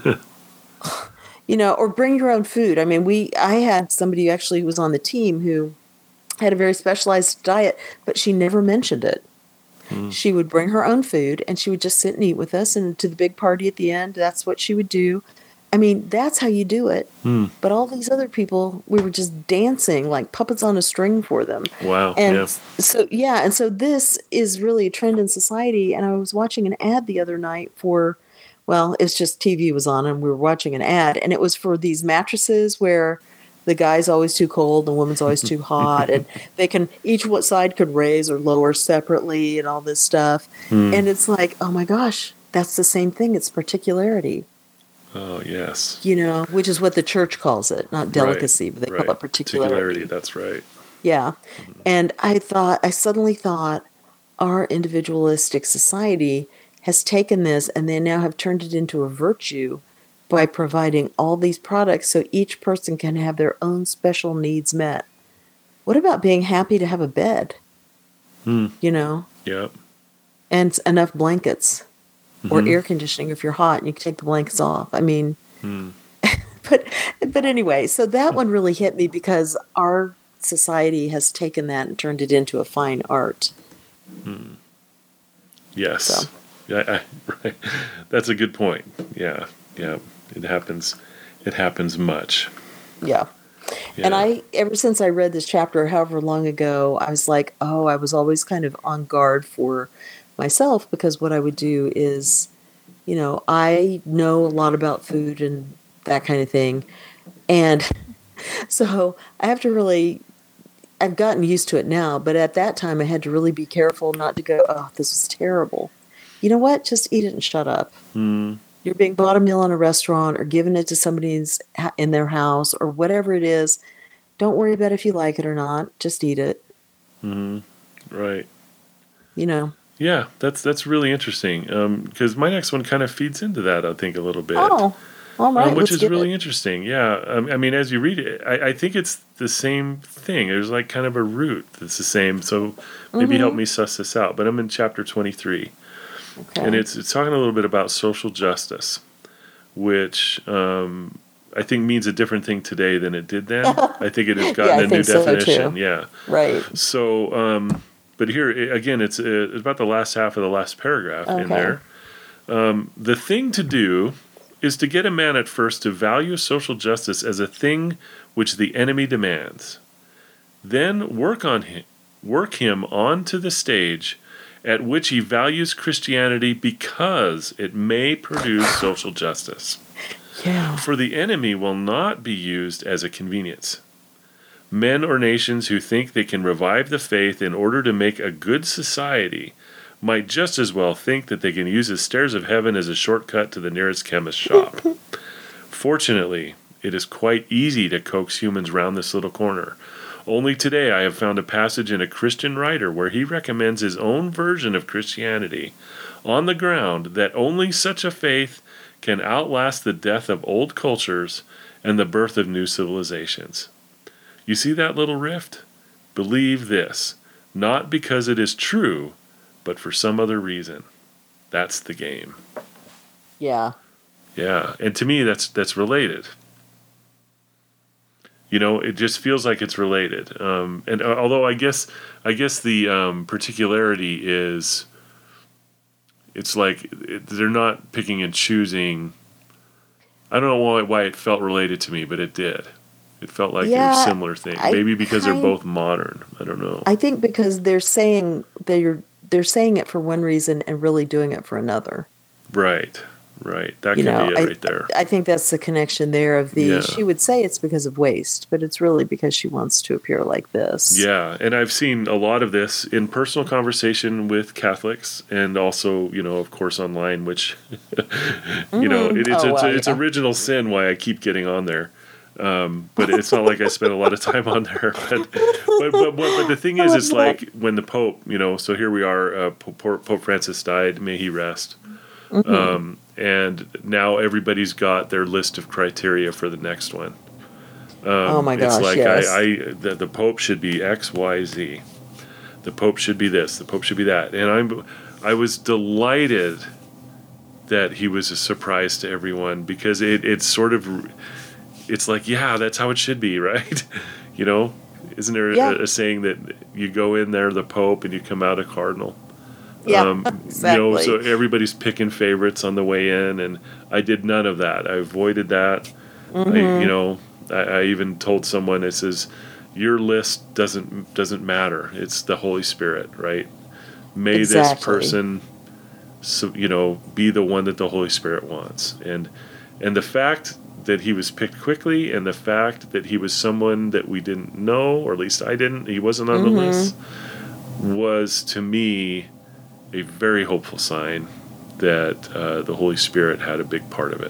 you know, or bring your own food. I mean, we I had somebody who actually was on the team who had a very specialized diet, but she never mentioned it. Mm. She would bring her own food and she would just sit and eat with us, and to the big party at the end, that's what she would do. I mean, that's how you do it. Mm. But all these other people, we were just dancing like puppets on a string for them. Wow. And Yeah. so, yeah, and so this is really a trend in society. And I was watching an ad the other night for, well, it's just T V was on and we were watching an ad, and it was for these mattresses where the guy's always too cold, the woman's always too hot, and they can each what side could raise or lower separately and all this stuff. Mm. And it's like, oh my gosh, that's the same thing. It's particularity, Oh yes. you know, which is what the church calls it, not Right. delicacy, but they call Right. it Particularity. particularity. That's right. Yeah. And I thought, I suddenly thought our individualistic society has taken this and they now have turned it into a virtue by providing all these products so each person can have their own special needs met. What about being happy to have a bed, Mm. you know, Yeah. and s- enough blankets or Hmm. air conditioning if you're hot and you can take the blankets off? I mean, Mm. but but anyway, so that one really hit me because our society has taken that and turned it into a fine art. Yes. So. Yeah. I, right. That's a good point. Yeah. Yeah. It happens. It happens much. Yeah. Yeah. And I, ever since I read this chapter, however long ago, I was like, oh, I was always kind of on guard for myself because what I would do is, you know, I know a lot about food and that kind of thing. And so I have to really, I've gotten used to it now, but at that time I had to really be careful not to go, oh, this is terrible. You know what? Just eat it and shut up. Mm. You're being bought a meal in a restaurant or giving it to somebody's ha- in their house or whatever it is. Don't worry about if you like it or not. Just eat it. Mm. Right. You know. Yeah. That's that's really interesting. Because my next one kind of feeds into that. I think a little bit. Oh, all right. Um, which let's is get really it. interesting. Yeah. Um, I mean, as you read it, I, I think it's the same thing. There's like kind of a root that's the same. So maybe help Mhm. me suss this out. But I'm in chapter twenty-three. Okay. And it's it's talking a little bit about social justice, which um, I think means a different thing today than it did then. I think it has Yeah, gotten I a new think so, definition. too. Yeah. Right. So, um, but here i- again, it's, uh, it's about the last half of the last paragraph in Okay. there. Um, the thing to do is to get a man at first to value social justice as a thing which the enemy demands. Then work on him, work him onto the stage at which he values Christianity because it may produce social justice. Yeah. For the enemy will not be used as a convenience. Men or nations who think they can revive the faith in order to make a good society might just as well think that they can use the stairs of heaven as a shortcut to the nearest chemist shop. Fortunately, it is quite easy to coax humans round this little corner. Only today I have found a passage in a Christian writer where he recommends his own version of Christianity on the ground that only such a faith can outlast the death of old cultures and the birth of new civilizations. You see that little rift? Believe this, not because it is true, but for some other reason. That's the game. Yeah. Yeah, and to me that's that's related. You know, it just feels like it's related. Um, and uh, although I guess I guess the um, particularity is, it's like it, they're not picking and choosing. I don't know why, why it felt related to me, but it did. It felt like they were Yeah, similar things. I Maybe because they're kind both modern. I don't know. I think because they're saying they're they're saying it for one reason and really doing it for another. Right, right. That You could know, be it I right there. I think that's the connection there of the Yeah. she would say it's because of waste, but it's really because she wants to appear like this. Yeah, and I've seen a lot of this in personal conversation with Catholics, and also, you know, of course, online. Which, you know, it, it's Oh, it's, well, it's yeah. original sin why I keep getting on there. Um, but it's not like I spend a lot of time on there. But but but, but, but the thing I is, love it's that. like when the Pope, you know, so here we are. Uh, Pope, Pope Francis died. May he rest. Um, and now everybody's got their list of criteria for the next one. Oh my It's gosh, like yes. I, I the, the Pope should be X, Y, Z. The Pope should be this. The Pope should be that. And I'm, I was delighted that he was a surprise to everyone because it, it's sort of, it's like, yeah, that's how it should be, right? You know, isn't there Yeah. a, a saying that you go in there the Pope and you come out a cardinal? Yeah, Um, exactly. You know, so everybody's picking favorites on the way in, and I did none of that. I avoided that. I, you know, I, I even told someone, it says, your list doesn't doesn't matter. It's the Holy Spirit, right? May this Exactly. person, so, you know, be the one that the Holy Spirit wants, and and the fact that he was picked quickly, and the fact that he was someone that we didn't know, or at least I didn't. He wasn't on the list. Was to me a very hopeful sign that uh, the Holy Spirit had a big part of it.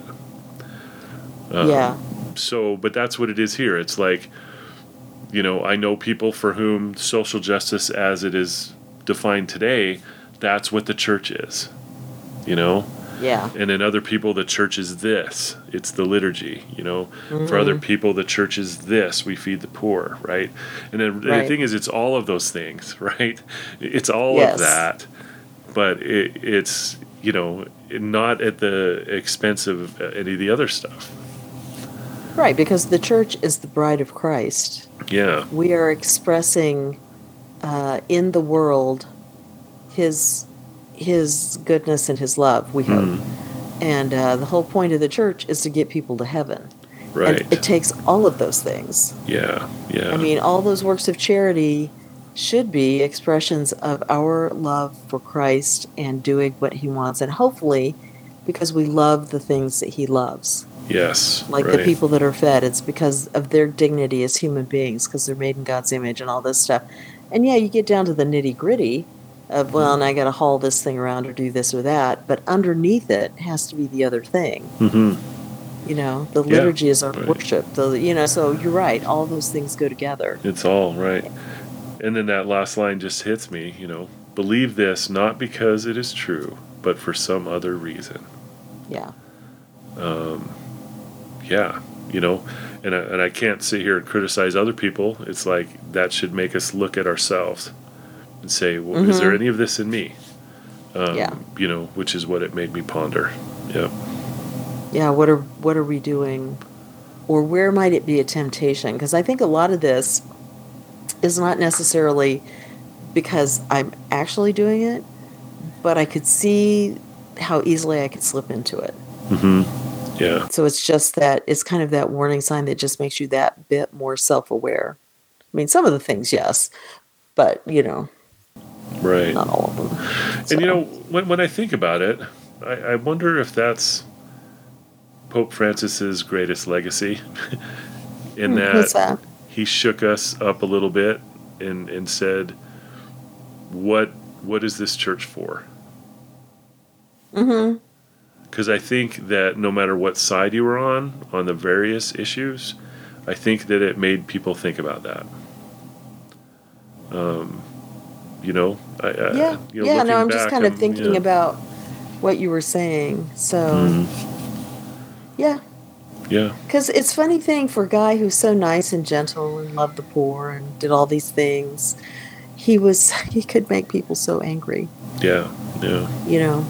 Um, yeah. So, but that's what it is here. It's like, you know, I know people for whom social justice as it is defined today, that's what the church is, you know? Yeah. And in other people, the church is this. It's the liturgy, you know. For other people, the church is this. We feed the poor, right? And then Right. the thing is, it's all of those things, right? It's all Yes. of that. But it, it's, you know, not at the expense of any of the other stuff. Right, because the church is the bride of Christ. Yeah. We are expressing uh, in the world his his goodness and his love, we hope. Mm-hmm. And uh, the whole point of the church is to get people to heaven. Right. And it takes all of those things. Yeah. Yeah. I mean, all those works of charity should be expressions of our love for Christ and doing what he wants. And hopefully, because we love the things that he loves. Yes. Like right. the people that are fed, it's because of their dignity as human beings, because they're made in God's image and all this stuff. And yeah, you get down to the nitty gritty of, well, and I got to haul this thing around or do this or that. But underneath it has to be the other thing. Mm-hmm. You know, the Yeah, liturgy is our right. worship. The, you know, so you're right. All those things go together. It's all right. And then that last line just hits me, you know, believe this not because it is true, but for some other reason. Yeah. Yeah, you know, and I, and I can't sit here and criticize other people. It's like that should make us look at ourselves and say, well, is there any of this in me? Um, Yeah. You know, which is what it made me ponder. Yeah. Yeah, what are what are we doing, or where might it be a temptation? Because I think a lot of this is not necessarily because I'm actually doing it, but I could see how easily I could slip into it. Mm-hmm. Yeah. So it's just that it's kind of that warning sign that just makes you that bit more self-aware. I mean, some of the things, yes, but you know, Right. not all of them. And you So, know, when when I think about it, I, I wonder if that's Pope Francis's greatest legacy, in Hmm, that, what's that? he shook us up a little bit and and said, what what is this church for? Mm-hmm. Because I think that no matter what side you were on on the various issues, I think that it made people think about that. You know, I, Yeah. uh, you know, Yeah. No, looking I'm just back, kind of I'm thinking yeah, about what you were saying. So, hmm yeah. yeah, Because it's funny thing for a guy who's so nice and gentle and loved the poor and did all these things, he was, he could make people so angry, yeah, yeah, you know?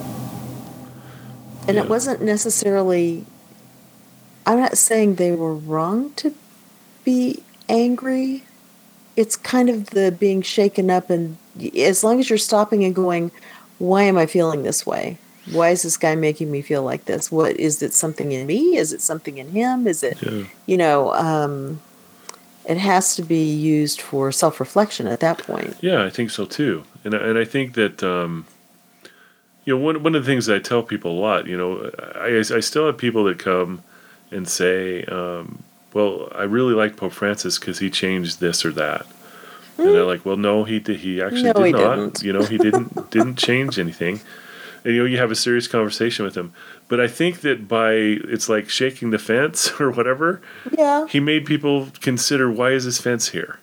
And it yeah, wasn't necessarily, I'm not saying they were wrong to be angry. It's kind of the being shaken up, and y- as long as you're stopping and going, why am I feeling this way? Why is this guy making me feel like this? What is it, something in me? Is it something in him? Is it, yeah, you know, um, it has to be used for self-reflection at that point. yeah. I think so too, and I- and I think that um, you know one one of the things that I tell people a lot, you know, I I still have people that come and say, um, well, I really like Pope Francis because he changed this or that. And they're Mm, like, well, no, he did, he actually no, did he not. didn't. You know, he didn't didn't change anything. And you know, you have a serious conversation with him. But I think that by it's like shaking the fence or whatever, Yeah, he made people consider why is this fence here?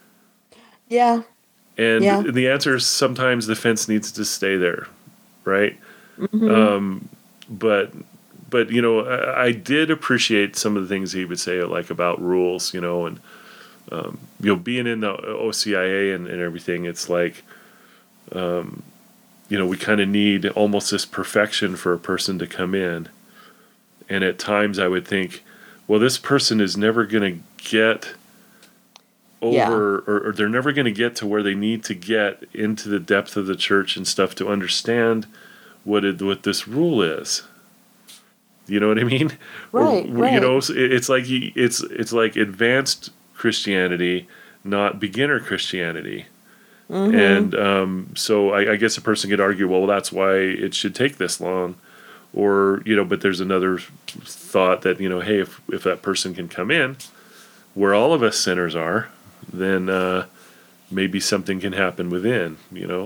yeah, And yeah. the answer is sometimes the fence needs to stay there, right? Hmm. But but you know, I, I did appreciate some of the things he would say, like about rules, you know, and you know, being in the O C I A and, and everything. It's like you know, we kind of need almost this perfection for a person to come in. And at times I would think, well, this person is never going to get Yeah, over, or, or they're never going to get to where they need to get into the depth of the church and stuff to understand what it, what this rule is. You know what I mean? Or right, you right. know, it's like it's it's like advanced Christianity, not beginner Christianity. Hmm. And um, so I, I guess a person could argue, well, that's why it should take this long. Or, you know, but there's another thought that, you know, hey, if, if that person can come in where all of us sinners are, then uh, maybe something can happen within, you know.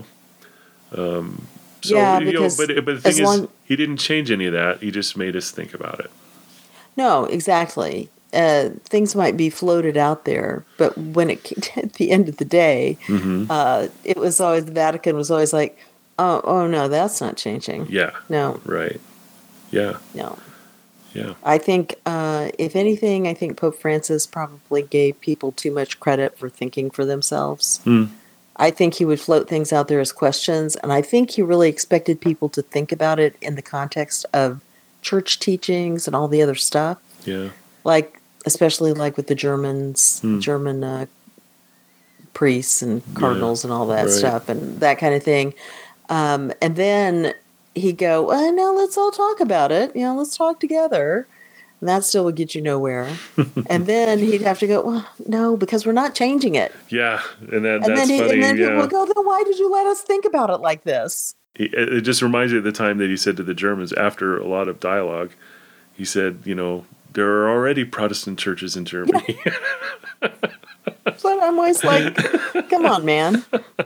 So, Yeah, you know, because but, but the thing as is, long, he didn't change any of that. He just made us think about it. no, exactly. Uh, things might be floated out there, but when it came at the end of the day, Mm-hmm. uh, it was always the Vatican was always like, "Oh, oh no, that's not changing. Yeah. No, Right. Yeah. no." Yeah. I think, uh, if anything, I think Pope Francis probably gave people too much credit for thinking for themselves. Mm. I think he would float things out there as questions, and I think he really expected people to think about it in the context of church teachings and all the other stuff. Yeah. Like, especially like with the Germans, Mm. German uh, priests and Yeah. cardinals and all that Right. stuff and that kind of thing. Um, and then he'd go, well, now let's all talk about it. You know, let's talk together. And that still would get you nowhere. And then he'd have to go, well, no, because we're not changing it. Yeah. And that And then that's he, and funny. then people Yeah. would go, then why did you let us think about it like this? He, it just reminds me of the time that he said to the Germans after a lot of dialogue, he said, you know, there are already Protestant churches in Yeah. Germany. But I'm always like, come on, man.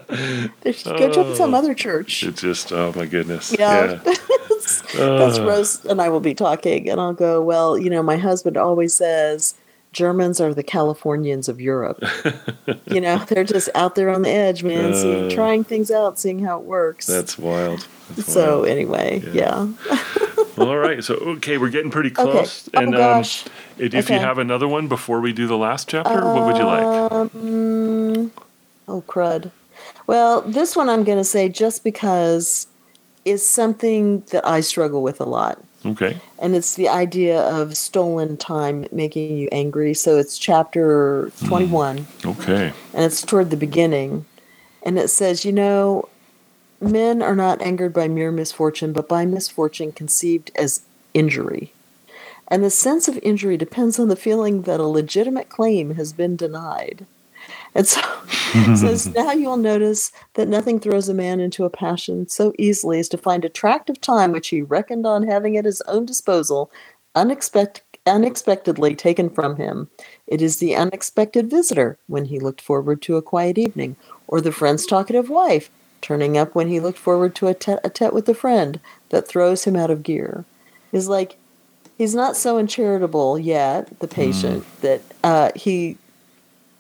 Go join some Oh, other church. it just, oh my goodness. Yeah. Yeah. that's, that's Uh, Rose and I will be talking, and I'll go, well, you know, my husband always says Germans are the Californians of Europe. You know, they're just out there on the edge, man, seeing, uh, trying things out, seeing how it works. that's wild. That's So, wild. anyway, Yeah. yeah. Well, all right. So, okay, we're getting pretty Okay. close. Oh, And um, gosh. if, if you Okay. have another one before we do the last chapter, what would you like? Um, oh, crud. Well, this one I'm going to say just because is something that I struggle with a lot. Okay. And it's the idea of stolen time making you angry. So it's chapter twenty-one, Okay. and it's toward the beginning. And it says, you know, men are not angered by mere misfortune, but by misfortune conceived as injury. And the sense of injury depends on the feeling that a legitimate claim has been denied. And so it says, now you'll notice that nothing throws a man into a passion so easily as to find a tract of time which he reckoned on having at his own disposal unexpect- unexpectedly taken from him. It is the unexpected visitor when he looked forward to a quiet evening, or the friend's talkative wife turning up when he looked forward to a tete-a-tete with a friend that throws him out of gear. Is like he's not so uncharitable yet, the patient, that uh, he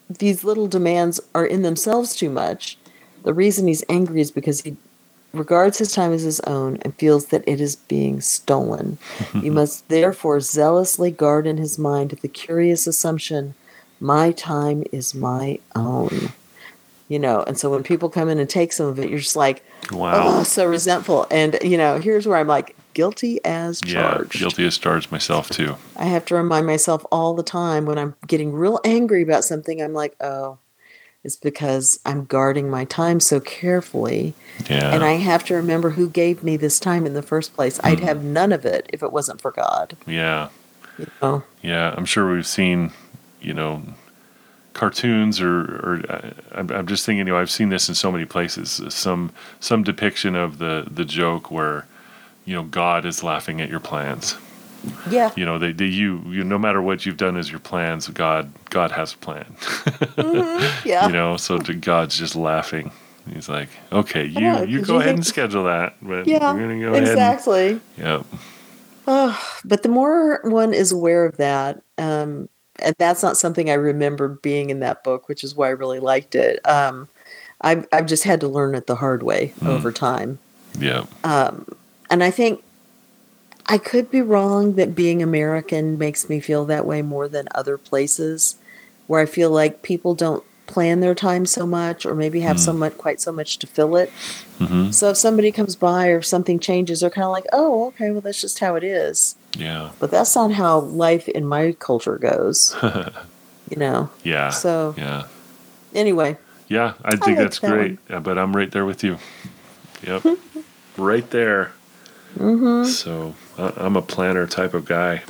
these little demands are in themselves too much. The reason he's angry is because he regards his time as his own and feels that it is being stolen. You must therefore zealously guard in his mind the curious assumption, my time is my own. You know, and so when people come in and take some of it, you're just like, Wow. oh, so resentful. And, you know, here's where I'm like, guilty as Yeah, charged. guilty as charged myself too. I have to remind myself all the time when I'm getting real angry about something, I'm like, oh, it's because I'm guarding my time so carefully. Yeah. And I have to remember who gave me this time in the first place. Hmm. I'd have none of it if it wasn't for God. Yeah. You know? Yeah, I'm sure we've seen, you know, cartoons or, or uh, I'm, I'm just thinking, you know, I've seen this in so many places. Some some depiction of the the joke where, you know, God is laughing at your plans. Yeah. You know, they, they you you no matter what you've done as your plans, God God has a plan. Mm-hmm. Yeah. You know, so to God's just laughing. He's like, okay, you know, you 'cause go you ahead think- and schedule that, but Yeah, we're gonna go exactly. ahead. And, yep. Oh, but the more one is aware of that, um, and that's not something I remember being in that book, which is why I really liked it. Um, I've I've just had to learn it the hard way Mm. over time, Yep. and I think I could be wrong that being American makes me feel that way more than other places, where I feel like people don't plan their time so much, or maybe have so much quite so much to fill it. Mm-hmm. So if somebody comes by or if something changes, they're kind of like, oh, okay, well, that's just how it is. Yeah. But that's not how life in my culture goes, you know? Yeah. So Yeah. anyway, Yeah, I think like that's that great. Yeah, but I'm right there with you. Yep. Right there. mm-hmm. So I, I'm a planner type of guy.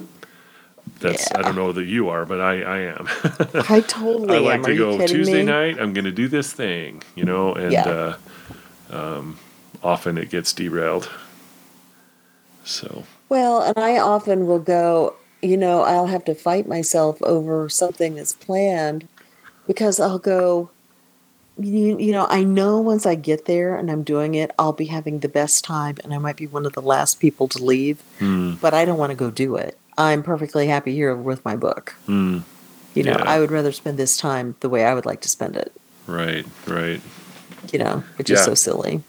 That's I Yeah. don't know that you are, but I, I am. I totally I like am. to Are you go kidding Tuesday me? night. I'm going to do this thing, you know, and Yeah. uh, um, often it gets derailed. So Well, and I often will go, you know, I'll have to fight myself over something that's planned because I'll go, you, you know, I know once I get there and I'm doing it, I'll be having the best time and I might be one of the last people to leave, mm, but I don't want to go do it. I'm perfectly happy here with my book. mm, You know, Yeah. I would rather spend this time the way I would like to spend it, right, right, you know, which Yeah. is so silly.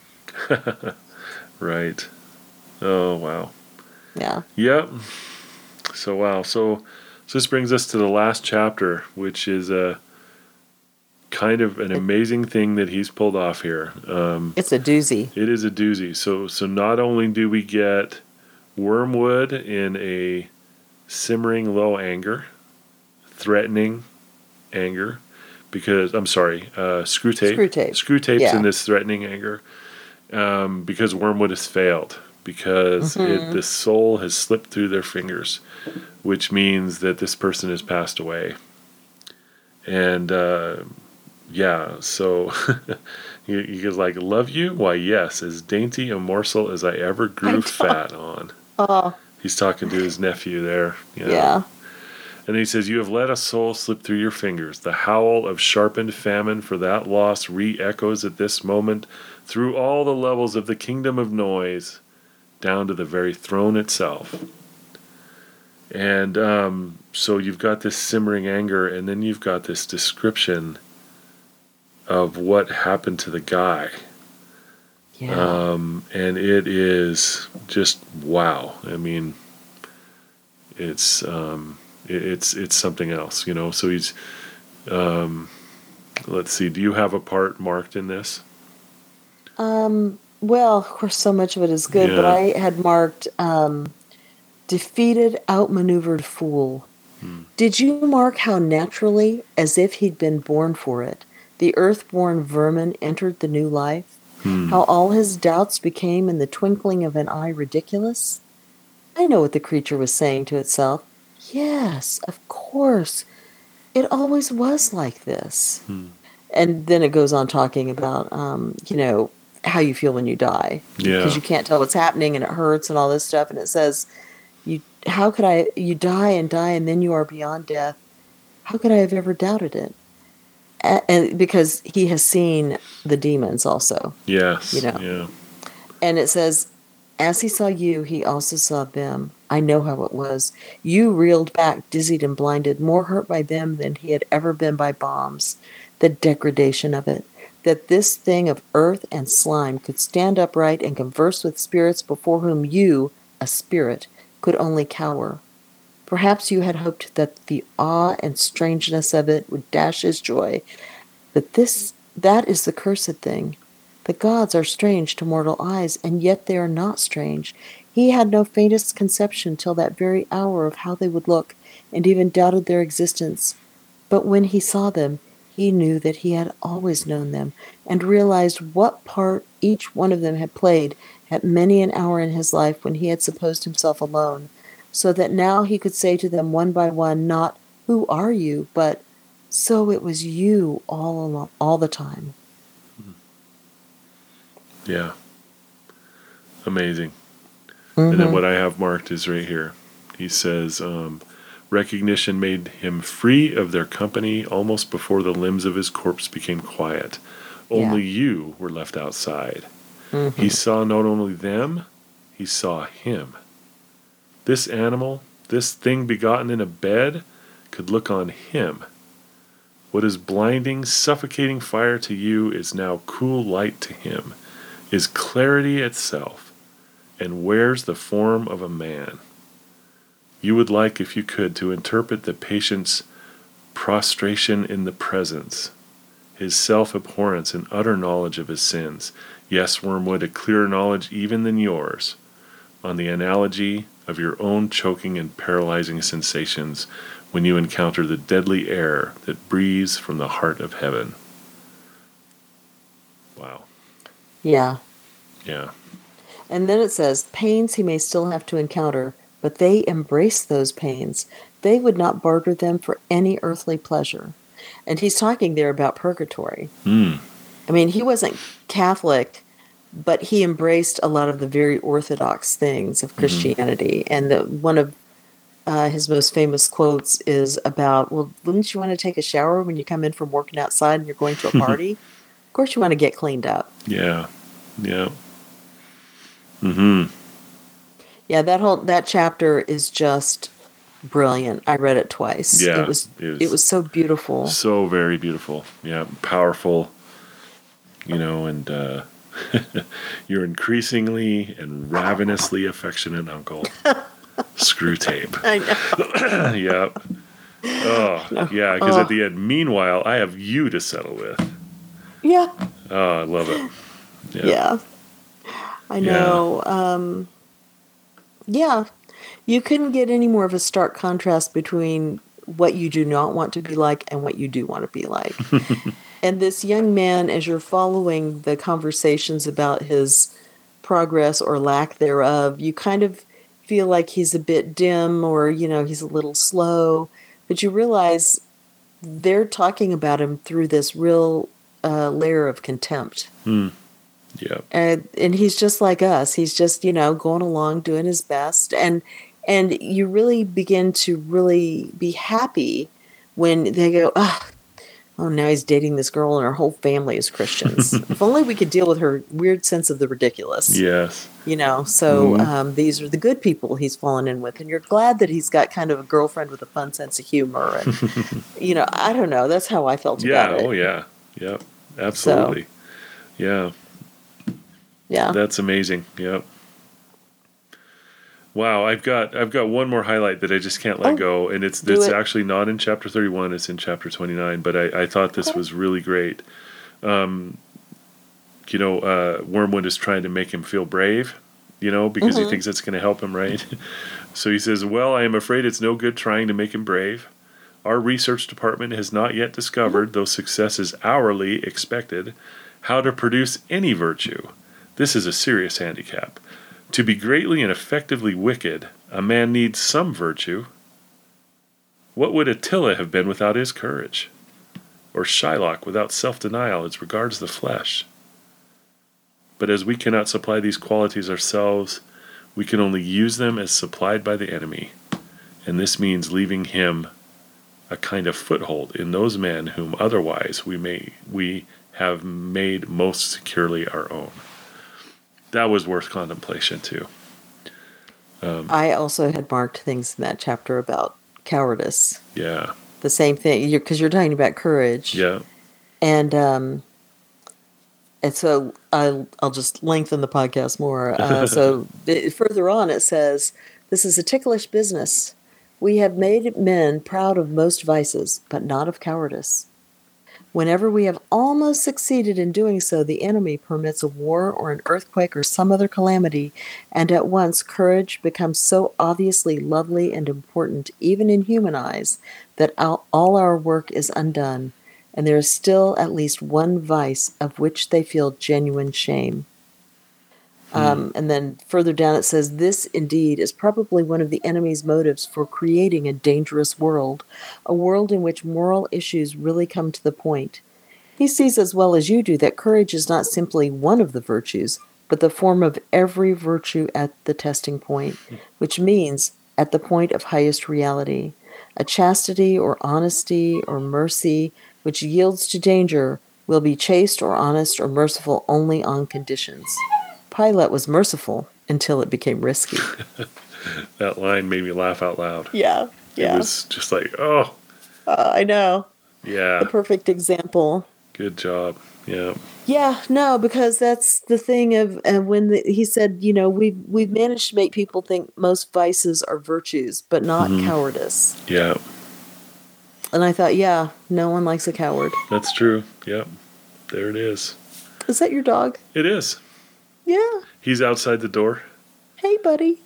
right. Oh wow. Yeah. Yep. So wow. So, so this brings us to the last chapter, which is a kind of an amazing thing that he's pulled off here. Um, It's a doozy. it is a doozy. So so not only do we get Wormwood in a simmering low anger, threatening anger, because I'm sorry, uh, screw tape. Screw tape. Screw tape's Yeah. in this threatening anger, um, because Wormwood has failed. Because it, the soul has slipped through their fingers, which means that this person has passed away. And uh, yeah, so he, he goes like, "Love you? Why, yes, as dainty a morsel as I ever grew I fat on." Oh, He's talking to his nephew there. you know. yeah. And he says, "You have let a soul slip through your fingers. The howl of sharpened famine for that loss re-echoes at this moment through all the levels of the kingdom of noise, down to the very throne itself." And um, so you've got this simmering anger, and then you've got this description of what happened to the guy. Yeah. Um, and it is just wow. I mean, it's um, it, it's it's something else, you know. So he's, um, let's see. Do you have a part marked in this? Um, well, of course, so much of it is good, but Yeah. I had marked um, defeated, outmaneuvered fool. Hmm. Did you mark how naturally, as if he'd been born for it, the earth-born vermin entered the new life? Hmm. How all his doubts became in the twinkling of an eye ridiculous? I know what the creature was saying to itself. Yes, of course. It always was like this. Hmm. And then it goes on talking about, um, you know, how you feel when you die. Yeah. Because you can't tell what's happening and it hurts and all this stuff. And it says, you, how could I, you die and die and then you are beyond death. How could I have ever doubted it? A- And because he has seen the demons also. Yes. You know. Yeah. And it says, As he saw you, he also saw them. I know how it was. You reeled back, dizzied and blinded, more hurt by them than he had ever been by bombs. The degradation of it. That this thing of earth and slime could stand upright and converse with spirits before whom you, a spirit, could only cower. Perhaps you had hoped that the awe and strangeness of it would dash his joy. But this, that is the cursed thing. The gods are strange to mortal eyes, and yet they are not strange. He had no faintest conception till that very hour of how they would look, and even doubted their existence. But when he saw them, he knew that he had always known them, and realized what part each one of them had played at many an hour in his life when he had supposed himself alone, so that now he could say to them one by one, not, "Who are you?" but, "So it was you all along, all the time." Yeah. Amazing. Mm-hmm. And then what I have marked is right here. He says, um, recognition made him free of their company almost before the limbs of his corpse became quiet. Only Yeah. you were left outside. Mm-hmm. He saw not only them, he saw him. This animal, this thing begotten in a bed, could look on him. What is blinding, suffocating fire to you is now cool light to him, is clarity itself, and wears the form of a man. You would like, if you could, to interpret the patient's prostration in the presence, his self-abhorrence and utter knowledge of his sins. Yes, Wormwood, a clearer knowledge even than yours, on the analogy of your own choking and paralyzing sensations when you encounter the deadly air that breathes from the heart of heaven. Wow. Yeah. Yeah. And then it says, pains he may still have to encounter, but they embrace those pains. They would not barter them for any earthly pleasure. And he's talking there about purgatory. Mm. I mean, he wasn't Catholic, but he embraced a lot of the very orthodox things of Christianity. Mm-hmm. And the, one of uh, his most famous quotes is about, well, wouldn't you want to take a shower when you come in from working outside and you're going to a party? Of course you want to get cleaned up. Yeah. Yeah. Mm-hmm. Yeah, that whole that chapter is just brilliant. I read it twice. Yeah, It was it was it was so beautiful. So very beautiful. Yeah, powerful. You know, and uh, your increasingly and ravenously affectionate uncle, Screw Tape. I know. Yep. Oh, yeah, because Oh. at the end, meanwhile, I have you to settle with. Yeah. Oh, I love it. Yeah. Yeah. I know. Yeah. Um, yeah. You couldn't get any more of a stark contrast between what you do not want to be like and what you do want to be like. And this young man, as you're following the conversations about his progress or lack thereof, you kind of feel like he's a bit dim or, you know, he's a little slow. But you realize they're talking about him through this real uh, layer of contempt. Mm. Yeah. And and he's just like us. He's just, you know, going along, doing his best. And and you really begin to really be happy when they go, oh, oh, now he's dating this girl and her whole family is Christians. If only we could deal with her weird sense of the ridiculous. Yes. You know, so Mm. um, these are the good people he's fallen in with. And you're glad that he's got kind of a girlfriend with a fun sense of humor. And, you know, I don't know. That's how I felt Yeah. about it. Oh, yeah. Yep. Absolutely. So, yeah. yeah. That's amazing. Yep. Wow, I've got I've got one more highlight that I just can't let Oh, go, and it's do it's it. actually not in chapter thirty-one. It's in chapter twenty-nine. But I, I thought this Okay. was really great. Um, you know, uh, Wormwood is trying to make him feel brave. You know, because Mhm. he thinks it's going to help him, right? So he says, "Well, I am afraid it's no good trying to make him brave. Our research department has not yet discovered, though success is hourly expected, how to produce any virtue. This is a serious handicap. To be greatly and effectively wicked, a man needs some virtue. What would Attila have been without his courage? Or Shylock without self-denial as regards the flesh? But as we cannot supply these qualities ourselves, we can only use them as supplied by the enemy, and this means leaving him a kind of foothold in those men whom otherwise we may we have made most securely our own." that was worth contemplation too. Um, I also had marked things in that chapter about cowardice. yeah. The same thing, because you're, you're talking about courage. Yeah. And um, and so I'll, I'll just lengthen the podcast more. Uh, so it, further on, it says, "This is a ticklish business. We have made men proud of most vices, but not of cowardice. Whenever we have almost succeeded in doing so, the enemy permits a war or an earthquake or some other calamity, and at once courage becomes so obviously lovely and important, even in human eyes, that all our work is undone, and there is still at least one vice of which they feel genuine shame." Um, and then further down it says, "This indeed is probably one of the enemy's motives for creating a dangerous world, a world in which moral issues really come to the point. He sees as well as you do that courage is not simply one of the virtues, but the form of every virtue at the testing point, which means at the point of highest reality. A chastity or honesty or mercy which yields to danger will be chaste or honest or merciful only on conditions. Pilate was merciful until it became risky." That line made me laugh out loud. Yeah, yeah. It was just like, oh, Uh, I know. yeah, The perfect example. good job. Yeah. Yeah, no, because that's the thing of uh, when the, he said, you know, we've we've managed to make people think most vices are virtues, but not Mhm. cowardice. Yeah, And I thought, yeah, no one likes a coward. that's true. Yep. There it is. Is that your dog? It is. Yeah. He's outside the door. Hey, buddy.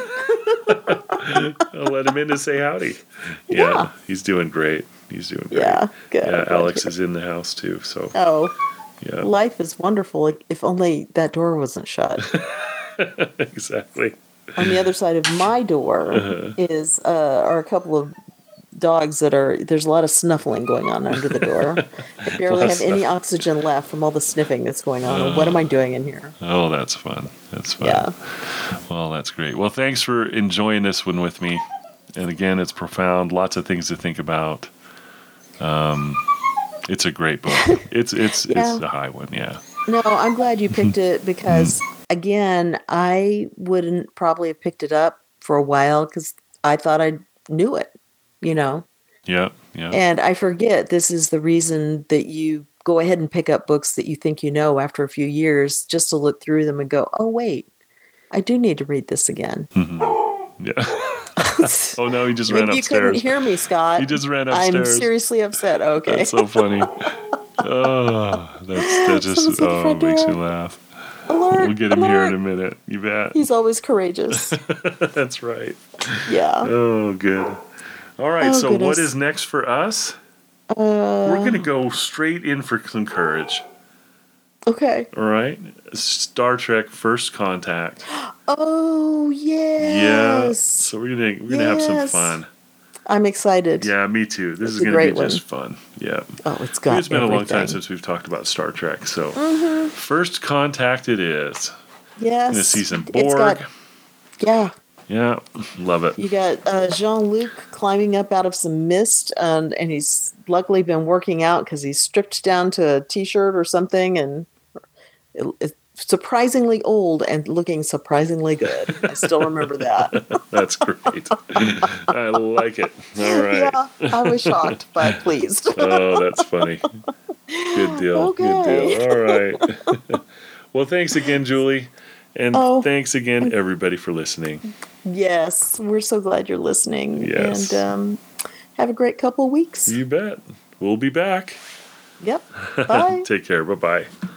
I'll let him in to say howdy. Yeah, Yeah. he's doing great. He's doing great. Yeah, good. Yeah, Glad Alex to- is in the house too. So Oh, yeah, life is wonderful if only that door wasn't shut. exactly. On the other side of my door Uh-huh. is uh, are a couple of dogs that are there's a lot of snuffling going on under the door. I barely have any oxygen left from all the sniffing that's going on. What am I doing in here? Oh, that's fun. That's fun. Yeah. Well, that's great. Well, thanks for enjoying this one with me. And again, it's profound. Lots of things to think about. Um, it's a great book. It's it's Yeah. it's a high one. Yeah. No, I'm glad you picked it because again, I wouldn't probably have picked it up for a while because I thought I knew it, you know. Yeah. Yeah. And I forget this is the reason that you go ahead and pick up books that you think you know after a few years just to look through them and go, oh, wait, I do need to read this again. Mm-hmm. Yeah. Oh no, he just ran Maybe you couldn't upstairs. hear me, Scott. He just ran I'm upstairs. seriously upset. Okay. That's so funny. Oh, that's that just Someone's at the oh front makes me door. laugh. Alert, We'll get him alert. here in a minute. You bet. He's always courageous. That's right. Yeah. Oh, good. All right. Oh, so what goodness. is next for us? Uh, We're going to go straight in for some courage. Okay. All right. Star Trek First Contact. Oh, Yeah. yes. So we're gonna we're gonna have some Yes. fun. I'm excited. Yeah, me too. This It's is a gonna be great just fun. Yeah. Oh, it's got It's been a long time everything. since we've talked about Star Trek. So Mhm. First Contact it is. Yes. Gonna see some It's got, Borg. yeah. Yeah. Love it. You got uh, Jean-Luc climbing up out of some mist, and, and he's luckily been working out because he's stripped down to a T-shirt or something, and it, it's surprisingly old and looking surprisingly good. I still remember that. That's great. I like it. All right. Yeah, I was shocked, but pleased. Oh, that's funny. Good deal. Good Okay. deal. All right. Well, thanks again, Julie. And Oh. thanks again, everybody, for listening. Yes, we're so glad you're listening. Yes. And um, have a great couple of weeks. You bet. We'll be back. Yep. Bye. Take care. Bye bye.